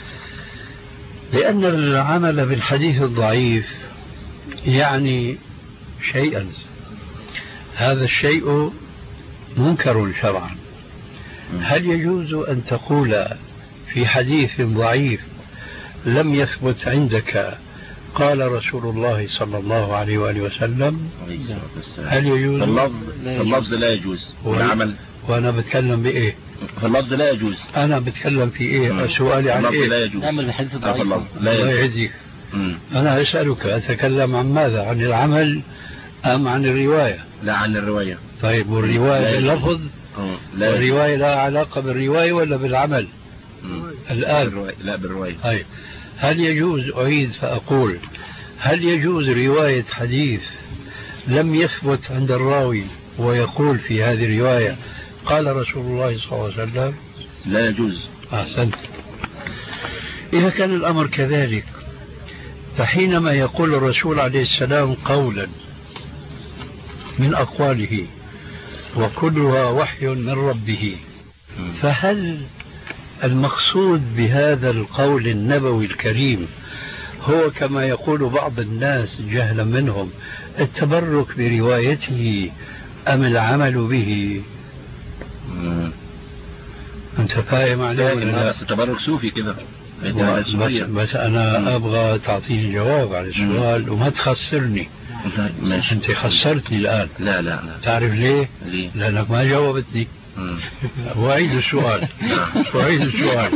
لأن العمل بالحديث الضعيف يعني شيئا، هذا الشيء منكر شرعا. هل يجوز أن تقول في حديث ضعيف لم يثبت عندك قال رسول الله صلى الله عليه وآله وسلم؟ هل يجوز؟ اللفظ اللفظ لا يجوز والعمل. وأنا بتكلم بإيه؟ اللفظ لا يجوز. أنا بتكلم في إيه؟ سؤالي عن إيه؟ لا يجوز. نعمل الحديث الضعيف. لا يجوز. أنا أسألك أتكلم عن ماذا؟ عن العمل أم عن الرواية؟ لا عن الرواية. طيب والرواية باللفظ؟ لا. الرواية لا علاقة بالرواية ولا بالعمل؟ مم. الآن بالرواية. لا بالرواية. طيب هل يجوز أعيد فأقول هل يجوز رواية حديث لم يثبت عند الراوي ويقول في هذه الرواية قال رسول الله صلى الله عليه وسلم؟ لا يجوز. أحسنت. إذا كان الأمر كذلك فحينما يقول الرسول عليه السلام قولا من أقواله وكلها وحي من ربه، فهل المقصود بهذا القول النبوي الكريم هو كما يقول بعض الناس جهلا منهم التبرك بروايته أم العمل به؟ مم. أنت فاهم عليه؟ التبرك صوفي كده. بس, بس أنا مم. أبغى تعطيني جواب على السؤال مم. وما تخسرني. ماشي. أنت خسرتني الآن. لا لا لا. تعرف ليه؟ ليه؟ لأنك ما جاوبتني. وأعيد السؤال. وأعيد السؤال.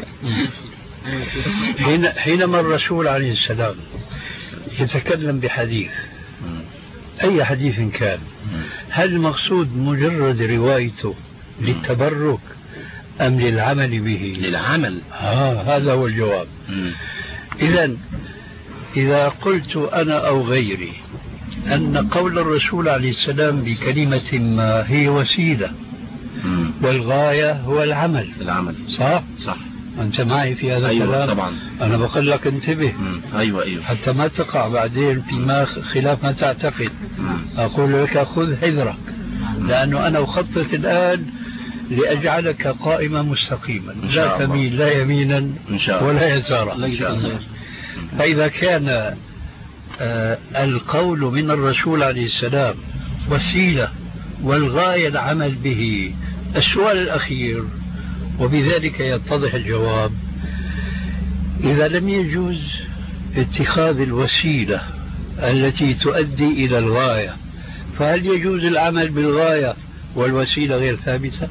حين حينما الرسول عليه السلام يتكلم بحديث أي حديث كان، هل المقصود مجرد روايته للتبرك أم للعمل به؟ للعمل. آه هذا هو الجواب. إذا إذا قلت أنا أو غيري أن قول الرسول عليه السلام بكلمة ما هي وسيلة مم. والغاية هو العمل. العمل. صح؟ صح. أنت معي في هذا أيوة الكلام؟ طبعا. أنا بقول لك انتبه. مم. أيوة أيوة. حتى ما تقع بعدين فيما خلاف ما تعتقد. مم. أقول لك خذ حذرك، لأنه أنا أخطط الآن لأجعلك قائما مستقيما لا تميل لا يمينا إن شاء الله. ولا يسارا إن شاء الله. فإذا كان آه القول من الرسول عليه السلام وسيلة والغاية العمل به، السؤال الأخير وبذلك يتضح الجواب، إذا لم يجوز اتخاذ الوسيلة التي تؤدي إلى الغاية، فهل يجوز العمل بالغاية والوسيلة غير ثابتة؟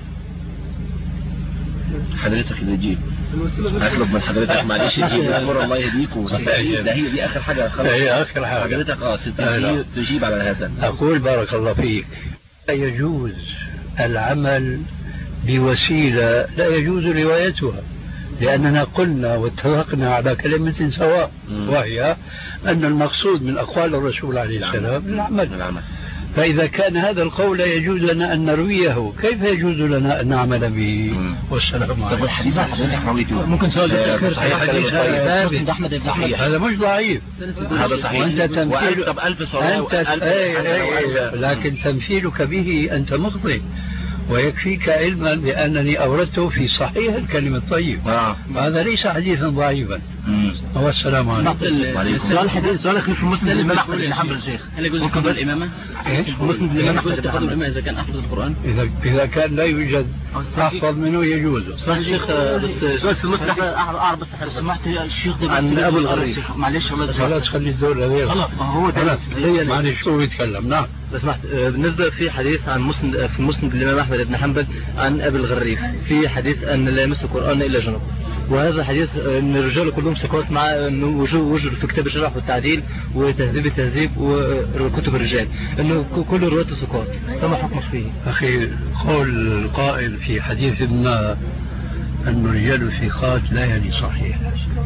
حضرتك اللي تجيب اطلب من حضرتك معلش تجيب امر الله يهديك وستجيب. ده هي دي اخر حاجه خلاص، هي اخر حاجه حضرتك اه تجيب, تجيب على هذا. اقول بارك الله فيك، لا يجوز العمل بوسيله لا يجوز روايتها، لاننا قلنا واتفقنا على كلمه سواء وهي ان المقصود من اقوال الرسول عليه السلام العمل. العمل. فإذا كان هذا القول لا يجوز لنا أن نرويه، كيف يجوز لنا أن نعمل به؟ والسلام عليكم. ممكن سؤال ذكر حديث ثابت أحمد بن صحيح، هذا مش ضعيف، هذا صحيح. وأنت تمثيل طب ألف صلاة أنت لكن تمثيلك به أنت مخطئ، ويكفيك علما بأنني أوردته في صحيح الكلمة الطيب. آه. هذا ليس حديثا ضعيفا. هو السلام عليكم. سؤال حديث سؤالك في مسند الإمام أحمد بن حنبل الشيخ، هل يجوز اتخاذ الإمامة؟ مسند الإمام أحمد اتخاذ الإمامة إذا كان أحفظ القرآن؟ إذا إذا كان لا يوجد أحفظ منه يجوز. صحيح الشيخ، بس سؤال في المسند أعرف بس لو سمحت الشيخ ده عن أبو الغريف. معلش والله خلاص خلي الدور غير. خلاص هو ده معلش شو بيتكلم. نعم لو سمحت. بالنسبة في حديث عن مسند في مسند الإمام أحمد بن حنبل عن أبي الغريف، في حديث أن لا يمس القرآن إلا جنوب، وهذا حديث أن الرجال كلهم ثقات مع أنه وجود في كتاب الشرح والتعديل وتهذيب التهذيب وكتب الرجال أنه كل رواته ثقات، فما حكمك فيه؟ أخي قول القائل في حديث ما أن الرجال الثقات لا يعني صحيح،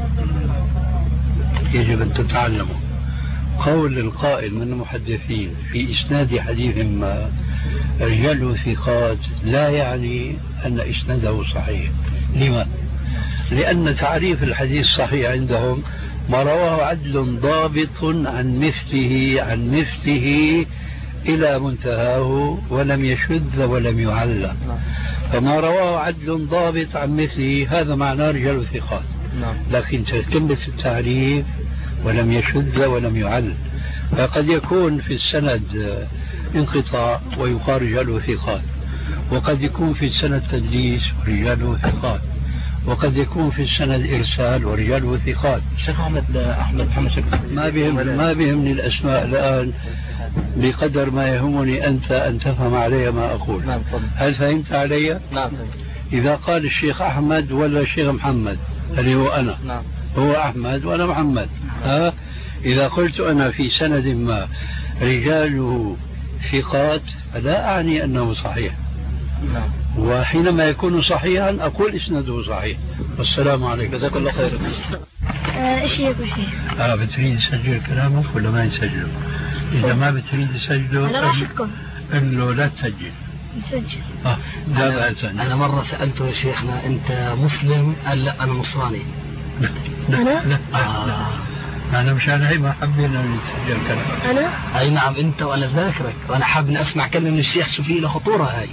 يجب أن تتعلموا. قول القائل من المحدثين في إسناد حديث ما رجال ثقات لا يعني أن إسناده صحيح. لما؟ لأن تعريف الحديث صحيح عندهم ما رواه عدل ضابط عن مثله عن مثله إلى منتهاه ولم يشذ ولم يعلى. فما رواه عدل ضابط عن مثله هذا معناه رجال ثقات، لكن تكملة التعريف ولم يشذ ولم يعل، فقد يكون في السند انقطاع ويقال رجال ثقات، وقد يكون في السند تدليس ورجال ثقات، وقد يكون في السند إرسال ورجال ثقات. الشيخ أحمد أحمد محمد شكرا. ما بهم ما بهمني الأسماء الآن، بقدر ما يهمني أنت أن تفهم علي ما أقول. نعم. هل فهمت علي؟ نعم. إذا قال الشيخ أحمد ولا الشيخ محمد اللي هو أنا. نعم. هو أحمد وأنا محمد. ها؟ إذا قلت أنا في سند ما رجاله ثقات فلا أعني أنه صحيح. نعم. وحينما يكون صحيحا أقول إسناده صحيح. والسلام عليكم. جزاك الله خير. ايش يا شيخ؟ اه بتريد تسجل كلامك ولا ما يسجله؟ إذا ما بتريد تسجله أنا راشدكم. قل له لا تسجل. نسجل. اه لا أنا, بأس. أنا مرة سألته يا شيخنا أنت مسلم؟ قال لا أنا نصراني. لا لا أنا؟ لا, آه. لا. أنا مشان هي ما حبينا نسجل كلامك. أنا؟ أي نعم أنت، وأنا ذاكرك وأنا حابب أسمع كلمة من الشيخ شو فيه له خطورة هاي.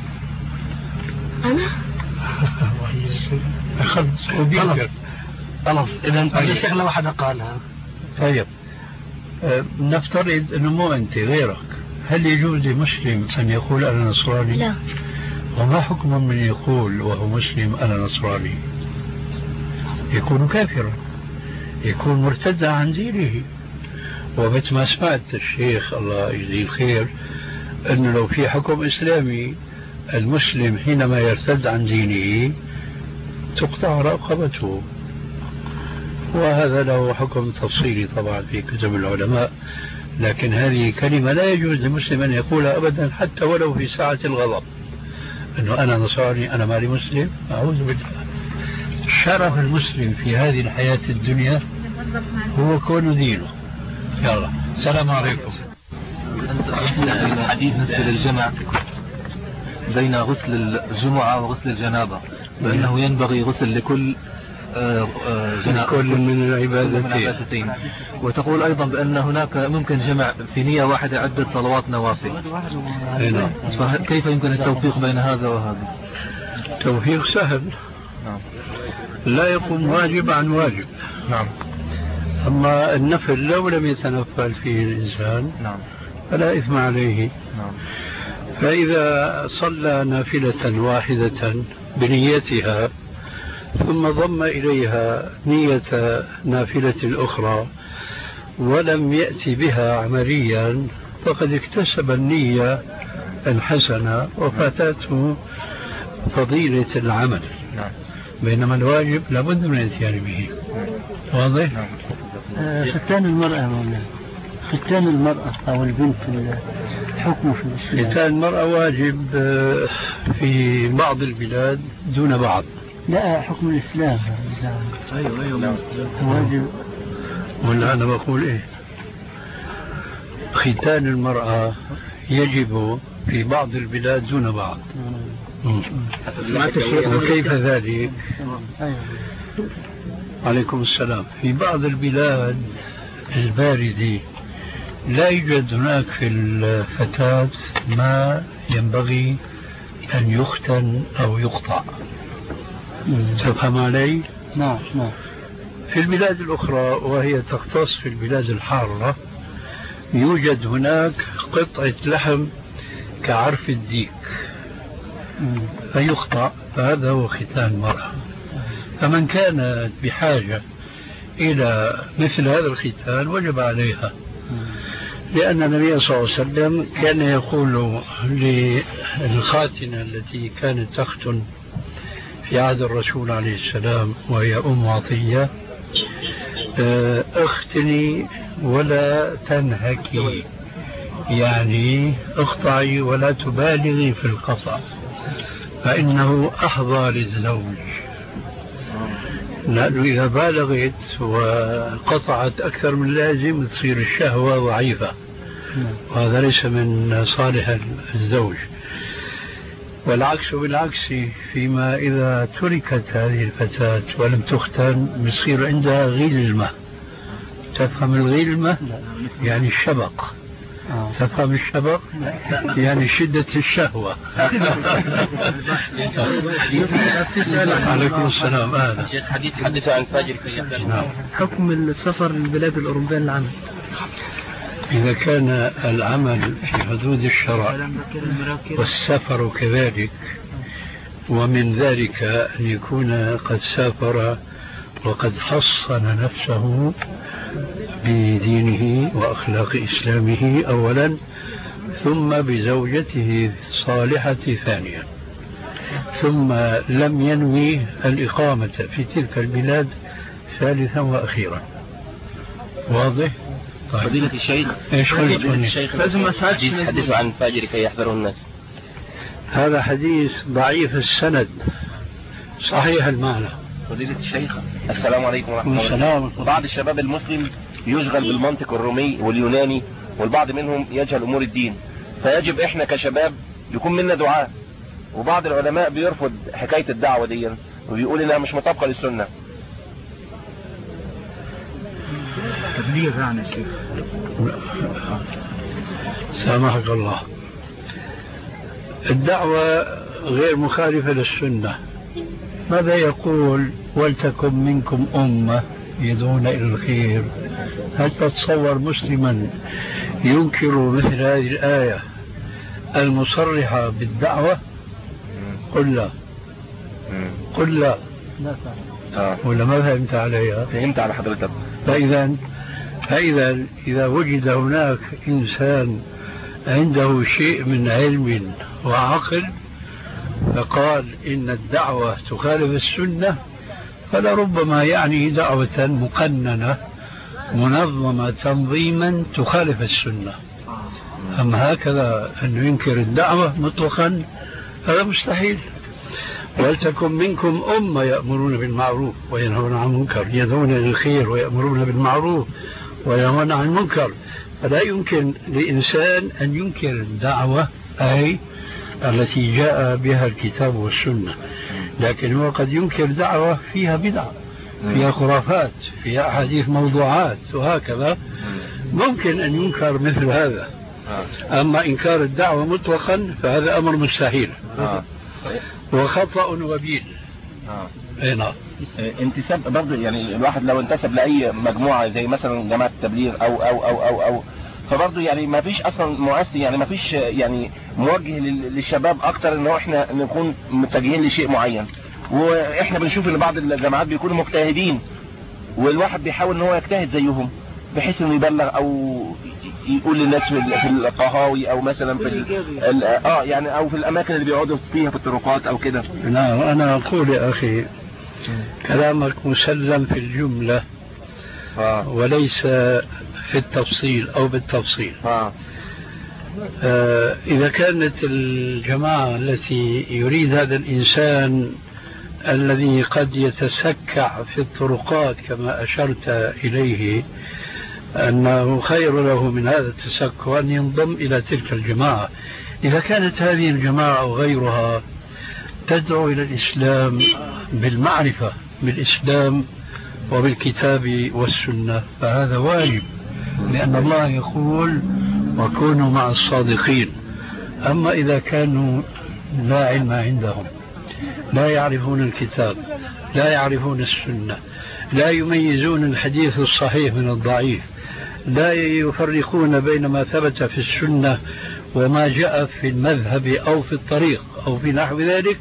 أنا؟ خلص وبيقدر. خلاص إذا أنت الشيخ لو حدا قالها. طيب أه نفترض أنه مو أنت غيرك، هل يجوز لمسلم أن يقول أنا نصراني؟ لا. وما حكم من يقول وهو مسلم أنا نصراني؟ يكون كافرا، يكون مرتدا عن دينه. ومثل ما سمعت الشيخ الله يجزيه الخير أنه لو في حكم إسلامي المسلم حينما يرتد عن دينه تقطع رقبته، وهذا له حكم تفصيلي طبعا في كتب العلماء، لكن هذه كلمة لا يجوز للمسلم أن يقولها أبدا حتى ولو في ساعة الغضب، أنه أنا نصراني أنا مالي مسلم. أعوذ بالله. شرف المسلم في هذه الحياة الدنيا هو كون دينه. يلا السلام عليكم. الحديث بالنسبة للجمع بين غسل الجمعة وغسل الجنابة، بأنه ينبغي غسل لكل كل من العبادتين. وتقول أيضا بأن هناك ممكن جمع في نية واحدة عدة صلوات نوافل، فكيف يمكن التوفيق بين هذا وهذا؟ توفيق سهل. نعم. لا يقوم واجب عن واجب. نعم. أما النفل لو لم يتنفل فيه الإنسان نعم فلا إثم عليه. نعم. فإذا صلى نافلة واحدة بنيتها ثم ضم إليها نية نافلة الأخرى ولم يأتي بها عمليا فقد اكتسب النية الحسنة وفاتته فضيلة العمل، بينما الواجب لابد من الاتيان به. واضح؟ آه ختان المرأة مولانا، ختان المرأة أو البنت حكمه في الإسلام. ختان المرأة واجب في بعض البلاد دون بعض. لا، حكم الإسلام. أيوة أيوة واجب. ولا أنا بقول إيه؟ ختان المرأة يجب في بعض البلاد دون بعض. وكيف ذلك؟ عليكم السلام. في بعض البلاد الباردة لا يوجد هناك في الفتاة ما ينبغي أن يختن أو يقطع. تفهم علي؟ نعم نعم. في البلاد الأخرى وهي تختص في البلاد الحارة يوجد هناك قطعة لحم كعرف الديك فيقطع، فهذا هو ختان المرأة. فمن كانت بحاجة إلى مثل هذا الختان وجب عليها، لأن النبي صلى الله عليه وسلم كان يقول للخاتنة التي كانت تختن في عهد الرسول عليه السلام وهي أم عطية: اختني ولا تنهكي، يعني اقطعي ولا تبالغي في القطع فإنه أحظى للزوج، لأنه إذا بالغت وقطعت أكثر من اللازم تصير الشهوة ضعيفة، وهذا ليس من صالح الزوج. والعكس بالعكس، فيما إذا تركت هذه الفتاة ولم تختن بصير عندها غلمة. تفهم الغلمة؟ يعني الشبق. تفهم الشبق؟ يعني شدة الشهوة. عليكم السلام. هذا حديث حدث عن فاجر. حكم السفر للبلاد الأوروبية للعمل. إذا كان العمل في حدود الشرع والسفر كذلك، ومن ذلك أن يكون قد سافر وقد حصن نفسه بدينه وأخلاق إسلامه أولا، ثم بزوجته الصالحة ثانيا، ثم لم ينوي الإقامة في تلك البلاد ثالثا وأخيرا. واضح؟ فضيلة الشيخ، ايش قلت؟ الشيخ لازم حديث حدث عن فاجر كي يحذره الناس. هذا حديث ضعيف السند صحيح المعنى. فضيلة الشيخ، السلام عليكم ورحمة الله. بعض الشباب المسلم يشغل بالمنطق الرومي واليوناني، والبعض منهم يجهل أمور الدين، فيجب إحنا كشباب يكون منا دعاء. وبعض العلماء بيرفض حكاية الدعوة دي وبيقول إنها مش مطابقة للسنة. تبليغ يعني يا شيخ. سامحك الله. الدعوة غير مخالفة للسنة. ماذا يقول؟ ولتكن منكم أمة يدعون إلى الخير. هل تتصور مسلما ينكر مثل هذه الآية المصرحة بالدعوة؟ قل لا. قل لا. آه. ولا ما فهمت عليها؟ فهمت على حضرتك. فإذا فإذا إذا وجد هناك إنسان عنده شيء من علم وعقل فقال إن الدعوة تخالف السنة، فلربما يعني دعوة مقننة منظمة تنظيما تخالف السنة. أما هكذا أن ينكر الدعوة مطلقا هذا مستحيل. ولتكن منكم أمة يأمرون بالمعروف وينهون عن المنكر، يدعون إلى الخير ويأمرون بالمعروف وينهون عن المنكر. فلا يمكن لإنسان أن ينكر الدعوة أي التي جاء بها الكتاب والسنة، لكن هو قد ينكر دعوة فيها بدعة، فيها خرافات، فيها أحاديث موضوعات وهكذا، ممكن أن ينكر مثل هذا. أما إنكار الدعوة مطلقا فهذا أمر مستحيل وخطأ وبيل. اي نعم. انتساب برضه، يعني الواحد لو انتسب لأي مجموعة زي مثلا جماعة التبليغ أو أو أو أو أو فبرضه يعني ما فيش أصلا مؤسس، يعني ما فيش يعني موجه للشباب أكتر إن هو إحنا نكون متجهين لشيء معين. وإحنا بنشوف إن بعض الجماعات بيكونوا مجتهدين والواحد بيحاول إن هو يجتهد زيهم، بحيث انه يبلغ او يقول للناس في القهاوي او مثلا في ال اه يعني او في الاماكن اللي بيقعدوا فيها في الطرقات او كده؟ نعم انا اقول يا اخي كلامك مسلم في الجملة آه. وليس في التفصيل او بالتفصيل. آه. آه اذا كانت الجماعة التي يريد هذا الانسان الذي قد يتسكع في الطرقات كما أشرت إليه أنه خير له من هذا التسكع أن ينضم إلى تلك الجماعة، إذا كانت هذه الجماعة أو غيرها تدعو إلى الإسلام بالمعرفة بالإسلام وبالكتاب والسنة فهذا واجب، لأن الله يقول وكونوا مع الصادقين. أما إذا كانوا لا علم عندهم، لا يعرفون الكتاب، لا يعرفون السنة، لا يميزون الحديث الصحيح من الضعيف، لا يفرقون بين ما ثبت في السنة وما جاء في المذهب أو في الطريق أو في نحو ذلك،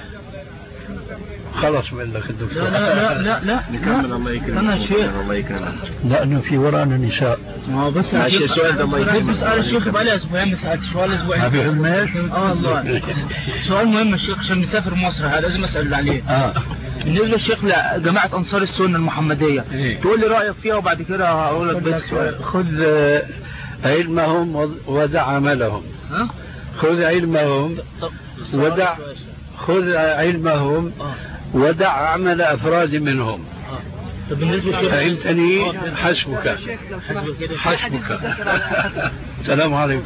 خلاص بقول لك الدكتور. لا لا لا لا نكمل. الله يكرمك. أنا شيخ. الله يكرمك. لأنه في ورانا نساء. ما بس السؤال ده الله يكرمك. بس أنا الشيخ بقالي أسبوعين ما سألت سؤال أسبوعين. ما بيهمش؟ آه والله. سؤال مهم الشيخ عشان نسافر مصر هذا لازم أسأل عليه. آه. بالنسبة للشيخ لجماعة أنصار السنة المحمدية، إيه؟ تقول لي رأيك فيها وبعد كده هقول لك بس خذ علمهم ودع عملهم. ها؟ خذ علمهم ودع خذ علمهم ودع عمل أفراد منهم. طب بالنسبة فهمتني؟ حسبك حسبك. السلام عليكم.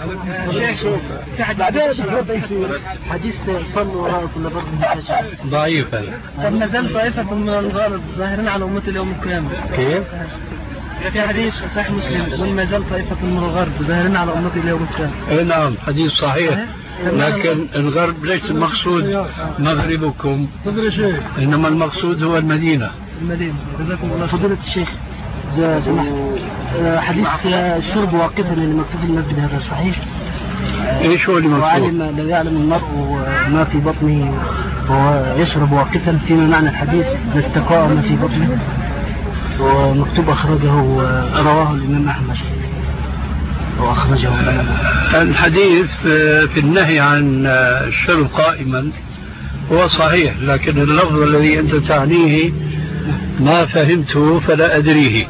حديث صلوا وراء كل فرد ضعيف هذا. طب ما زال طائفة من الغرب ظاهرين على أمة اليوم القيامة. كيف؟ في حديث صحيح مسلم وما زال طائفة من الغرب ظاهرين على أمة اليوم القيامة. اي نعم حديث صحيح، لكن الغرب ليس المقصود مغربكم، إنما المقصود هو المدينة. المدينة. جزاكم الله. فضيلة الشيخ إذا سمحت، حديث الشرب واقفا اللي مكتوب في المسجد هذا صحيح؟ ايش هو اللي مكتوب؟ وعلم لا يعلم المرء ما في بطنه وهو يشرب واقفا، فيما معنى الحديث لا استقاء ما في بطنه، ومكتوب أخرجه رواه الإمام أحمد وأخرجه الحديث في النهي عن الشرب قائما هو صحيح، لكن اللفظ الذي أنت تعنيه ما فهمته فلا أدريه.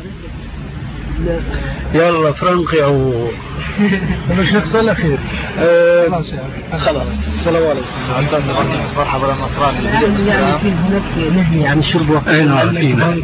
يلا فرنقي أو مش نقصد خير. خلاص خلاص. السلام عليكم. مرحبا بالنصراني. يعني في هناك نهي عن الشرب وقت.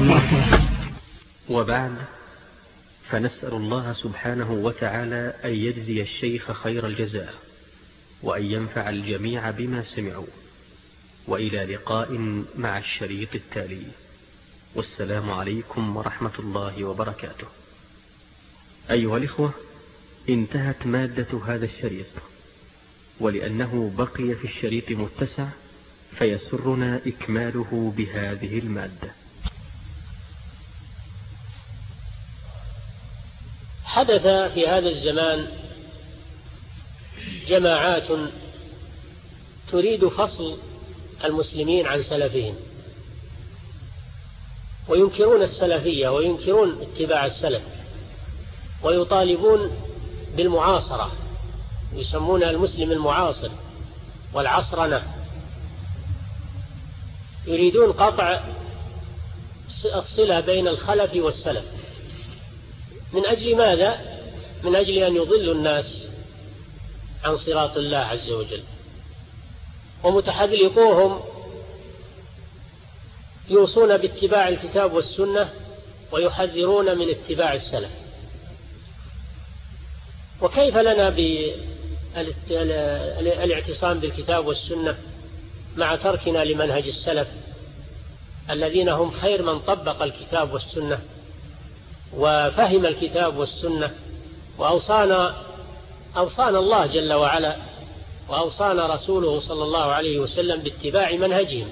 وبعد، فنسأل الله سبحانه وتعالى أن يجزي الشيخ خير الجزاء وأن ينفع الجميع بما سمعوا، وإلى لقاء مع الشريط التالي، والسلام عليكم ورحمة الله وبركاته. أيها الإخوة، انتهت مادة هذا الشريط، ولأنه بقي في الشريط متسع فيسرنا إكماله بهذه المادة. حدث في هذا الزمان جماعات تريد فصل المسلمين عن سلفهم، وينكرون السلفية وينكرون اتباع السلف، ويطالبون بالمعاصرة، يسمونها المسلم المعاصر والعصرنة، يريدون قطع الصلة بين الخلف والسلف. من أجل ماذا؟ من أجل أن يضلوا الناس عن صراط الله عز وجل. ومتحذلقوهم يوصون باتباع الكتاب والسنة ويحذرون من اتباع السلف. وكيف لنا بالاعتصام بالكتاب والسنة مع تركنا لمنهج السلف الذين هم خير من طبق الكتاب والسنة وفهم الكتاب والسنة، وأوصانا أوصانا الله جل وعلا وأوصانا رسوله صلى الله عليه وسلم باتباع منهجهم.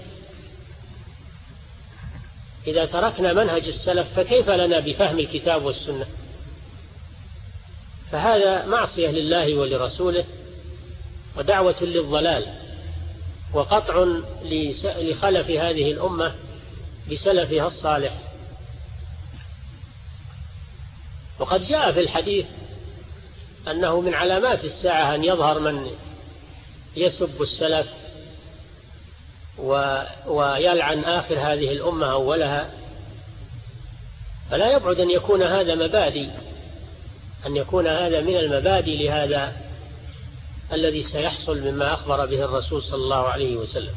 إذا تركنا منهج السلف فكيف لنا بفهم الكتاب والسنة؟ فهذا معصية لله ولرسوله ودعوة للضلال وقطع لخلف هذه الأمة بسلفها الصالح. وقد جاء في الحديث أنه من علامات الساعة أن يظهر من يسب السلف ويلعن آخر هذه الأمة أولها. فلا يبعد أن يكون هذا مبادئ أن يكون هذا من المبادئ لهذا الذي سيحصل مما أخبر به الرسول صلى الله عليه وسلم.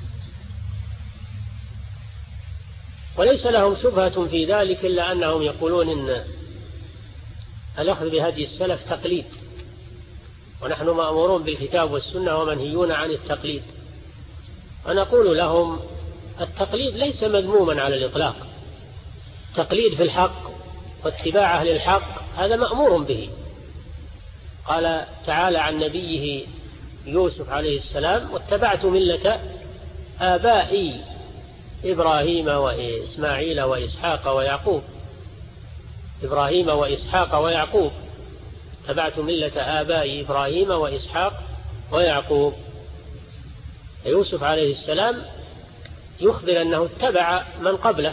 وليس لهم شبهة في ذلك إلا أنهم يقولون إن الأخذ بهدي السلف تقليد، ونحن مأمورون بالكتاب والسنة ومنهيون عن التقليد. ونقول لهم التقليد ليس مذموما على الإطلاق، تقليد في الحق واتباع أهل الحق هذا مأمور به. قال تعالى عن نبيه يوسف عليه السلام: واتبعت ملة آبائي إبراهيم وإسماعيل وإسحاق ويعقوب. إبراهيم وإسحاق ويعقوب، اتبعت ملة آبائي إبراهيم وإسحاق ويعقوب. يوسف عليه السلام يخبر أنه اتبع من قبله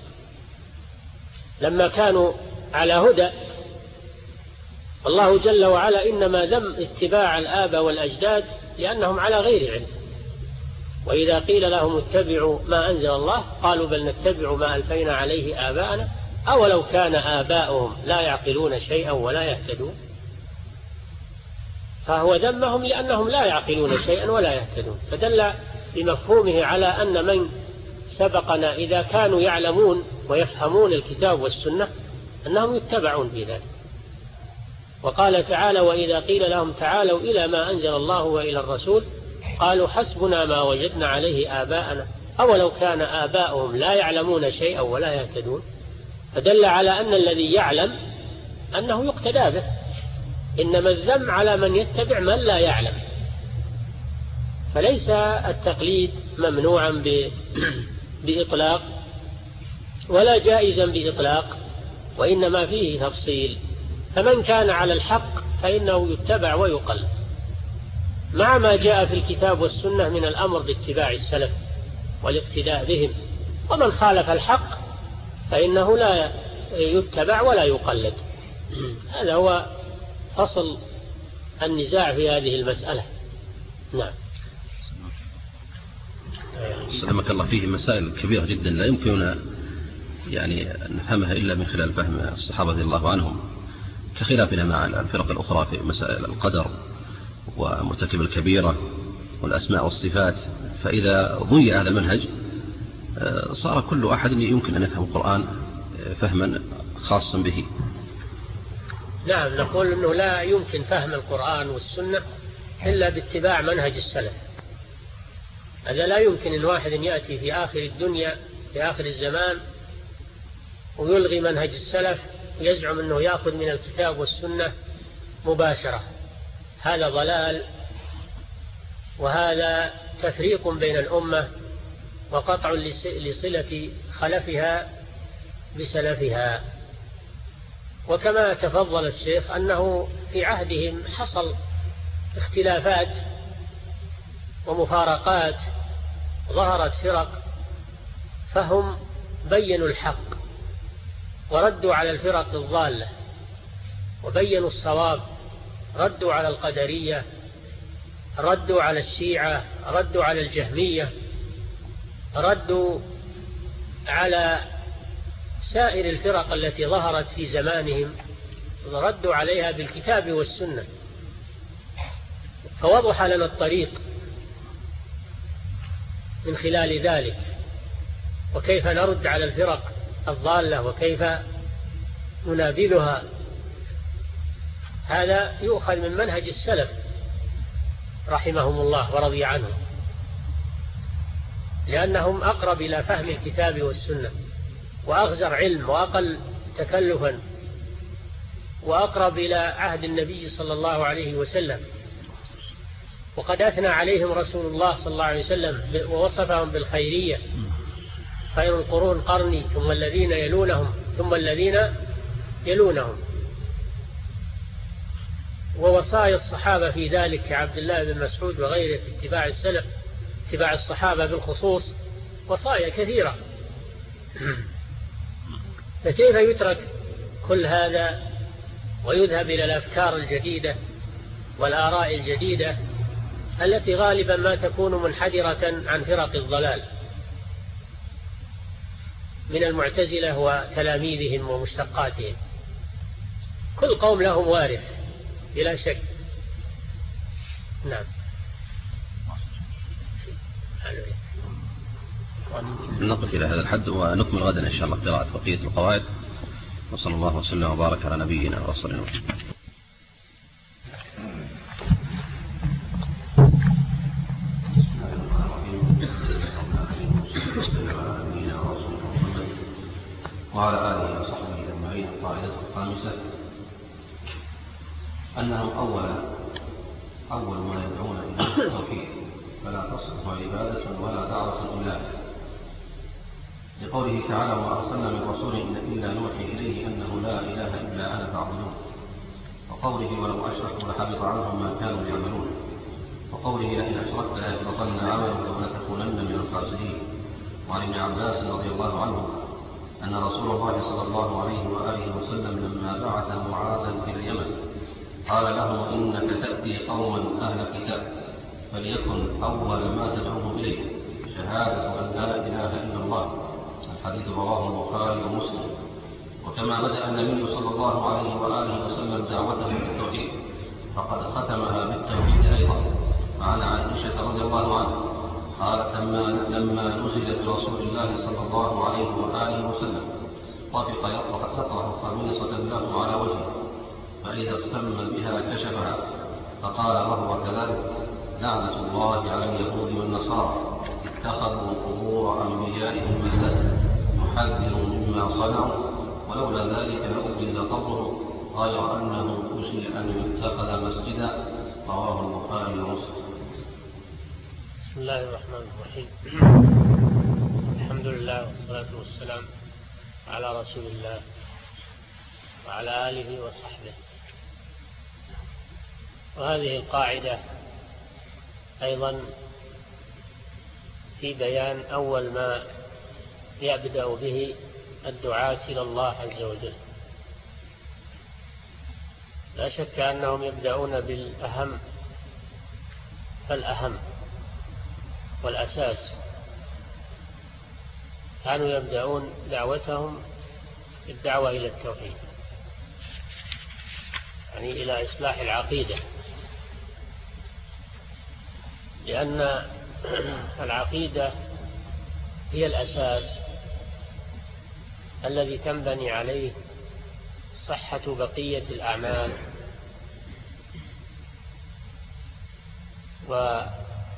لما كانوا على هدى. الله جل وعلا إنما ذم اتباع الآباء والأجداد لأنهم على غير علم. وإذا قيل لهم اتبعوا ما أنزل الله قالوا بل نتبع ما ألفينا عليه آباءنا أولو كان آباؤهم لا يعقلون شيئا ولا يهتدون. فهو ذمهم لأنهم لا يعقلون شيئا ولا يهتدون، فدل بمفهومه على أن من سبقنا إذا كانوا يعلمون ويفهمون الكتاب والسنة أنهم يتبعون في ذلك. وقال تعالى: وإذا قيل لهم تعالوا إلى ما أنزل الله وإلى الرسول قالوا حسبنا ما وجدنا عليه آباءنا أولو كان آباؤهم لا يعلمون شيئا ولا يهتدون. فدل على أن الذي يعلم أنه يقتدى به، إنما الذم على من يتبع من لا يعلم. فليس التقليد ممنوعا بإطلاق ولا جائزا بإطلاق، وإنما فيه تفصيل. فمن كان على الحق فإنه يتبع ويقلد مع ما جاء في الكتاب والسنة من الأمر باتباع السلف والاقتداء بهم. ومن خالف الحق فإنه لا يتبع ولا يقلد. هذا هو أصل النزاع في هذه المسألة. نعم. سلمك الله. فيه مسائل كبيرة جدا لا يمكننا يعني أن نفهمها إلا من خلال فهم الصحابة رضي الله عنهم، كخلافنا مع الفرق الأخرى في مسائل القدر ومرتكب الكبيرة والأسماء والصفات. فإذا ضيع هذا المنهج صار كل أحد يمكن أن يفهم القرآن فهما خاصا به. نعم، نقول أنه لا يمكن فهم القرآن والسنة إلا باتباع منهج السلف. هذا لا يمكن أن واحد يأتي في آخر الدنيا في آخر الزمان ويلغي منهج السلف ويزعم أنه يأخذ من الكتاب والسنة مباشرة. هذا ضلال، وهذا تفريق بين الأمة وقطع لصلة خلفها بسلفها. وكما تفضل الشيخ أنه في عهدهم حصل اختلافات ومفارقات، ظهرت فرق، فهم بينوا الحق وردوا على الفرق الضالة، وبينوا الصواب، ردوا على القدرية، ردوا على الشيعة، ردوا على الجهمية، ردوا على سائر الفرق التي ظهرت في زمانهم، ردوا عليها بالكتاب والسنة. فوضح لنا الطريق من خلال ذلك، وكيف نرد على الفرق الضالة وكيف ننابلها. هذا يؤخذ من منهج السلف رحمهم الله ورضي عنهم، لأنهم أقرب إلى فهم الكتاب والسنة وأغزر علم وأقل تكلفا وأقرب إلى عهد النبي صلى الله عليه وسلم. وقد أثنى عليهم رسول الله صلى الله عليه وسلم ووصفهم بالخيرية: خير القرون قرني ثم الذين يلونهم ثم الذين يلونهم. ووصايا الصحابة في ذلك كعبد الله بن مسعود وغيره في اتباع السلف، اتباع الصحابة بالخصوص، وصايا كثيرة. فكيف يترك كل هذا ويذهب إلى الأفكار الجديدة والآراء الجديدة التي غالبا ما تكون منحدرة عن فرق الضلال من المعتزلة وتلاميذهم ومشتقاتهم. كل قوم لهم وارث بلا شك. نعم. نقف إلى هذا الحد ونكمل غدا إن شاء الله قراءة بقية القواعد. وصلى الله وسلم وبارك على نبينا ورسول الله. وعلى آله وصحبه أجمعين. القاعدة الخامسة أنهم أول أول ما يدعون إلى التوحيد فلا تصح عبادة ولا دعوة إلا لقوله تعالى وما أرسلنا من رسول إلا نوحي إليه أنه لا إله إلا أنا فاعبدون، وقوله ولو أشركوا لحبط عنهم ما كانوا يعملون، وقوله لئن أشركت ليحبطن عملك ولتكونن من الخاسرين. وعن ابن عباس رضي الله عنه أن رسول الله صلى الله عليه وآله وسلم لما بعث معاذا إلى اليمن قال له إنك تأتي قوما أهل كتاب فليكن أول ما تدعوهم إليه شهادة أن لا إله إلا الله. الحديث رواه البخاري ومسلم. وكما بدأ النبي صلى الله عليه وآله وسلم دعوته بالتوحيد فقد ختمها بالتوحيد أيضا. وعن عائشة رضي الله عنها قالت لما نزل برسول الله صلى الله عليه وآله وسلم طفق يطرح خميصة له على وجهه فإذا اغتم بها كشفها فقال وهو كذلك لعنة الله على اليهود والنصارى اتخذوا قبور أنبيائهم مساجد يحذر مما صنعوا ولولا ذلك لأبدل قبره غير أنه أشيء أن يتخذ مسجدا. رواه البخاري ومسلم. بسم الله الرحمن الرحيم. الحمد لله والصلاة والسلام على رسول الله وعلى آله وصحبه. وهذه القاعدة أيضا في بيان أول ما يبدأ به الدعاة إلى الله عز وجل. لا شك أنهم يبدأون بالأهم فالأهم والأساس. كانوا يبدأون دعوتهم بالدعوة إلى التوحيد، يعني إلى إصلاح العقيدة، لأن العقيدة هي الأساس الذي تنبني عليه صحة بقية الأعمال. ومن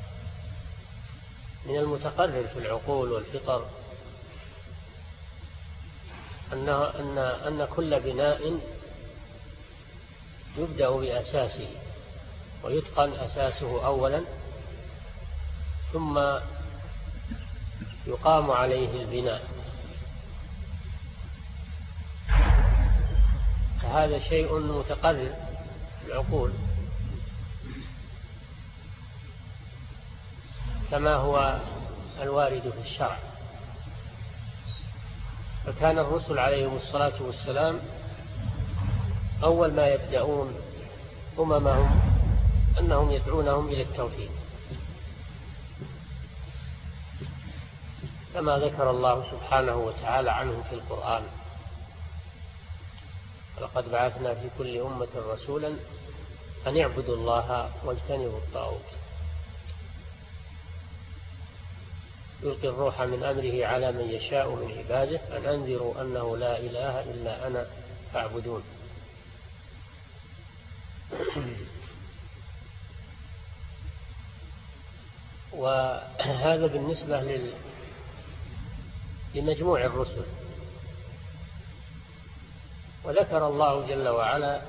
المتقرر في العقول والفطر أن, أن, أن كل بناء يبدأ بأساسه ويتقن أساسه أولا ثم يقام عليه البناء. فهذا شيء متقرر في العقول كما هو الوارد في الشرع. فكان الرسل عليهم الصلاة والسلام أول ما يبدأون أممهم أنهم يدعونهم إلى التوحيد، كما ذكر الله سبحانه وتعالى عنهم في القرآن: ولقد بعثنا في كل أمة رسولا أن يعبدوا الله واجتنبوا الطاغوت يلقي الروح من أمره على من يشاء من عباده أن أنذروا أنه لا إله إلا أنا فاعبدون. وهذا بالنسبة لل... لمجموع الرسل. وذكر الله جل وعلا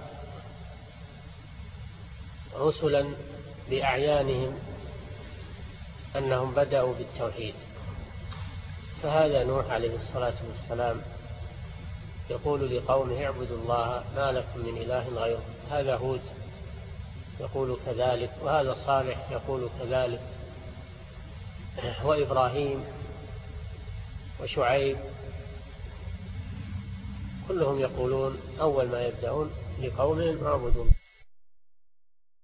رسلا بأعيانهم أنهم بدأوا بالتوحيد. فهذا نوح عليه الصلاة والسلام يقول لقومه: اعبدوا الله ما لكم من إله غيره. هذا هود يقول كذلك، وهذا صالح يقول كذلك، وإبراهيم وشعيب كلهم يقولون أول ما يبدأون لقومهم يعبدون.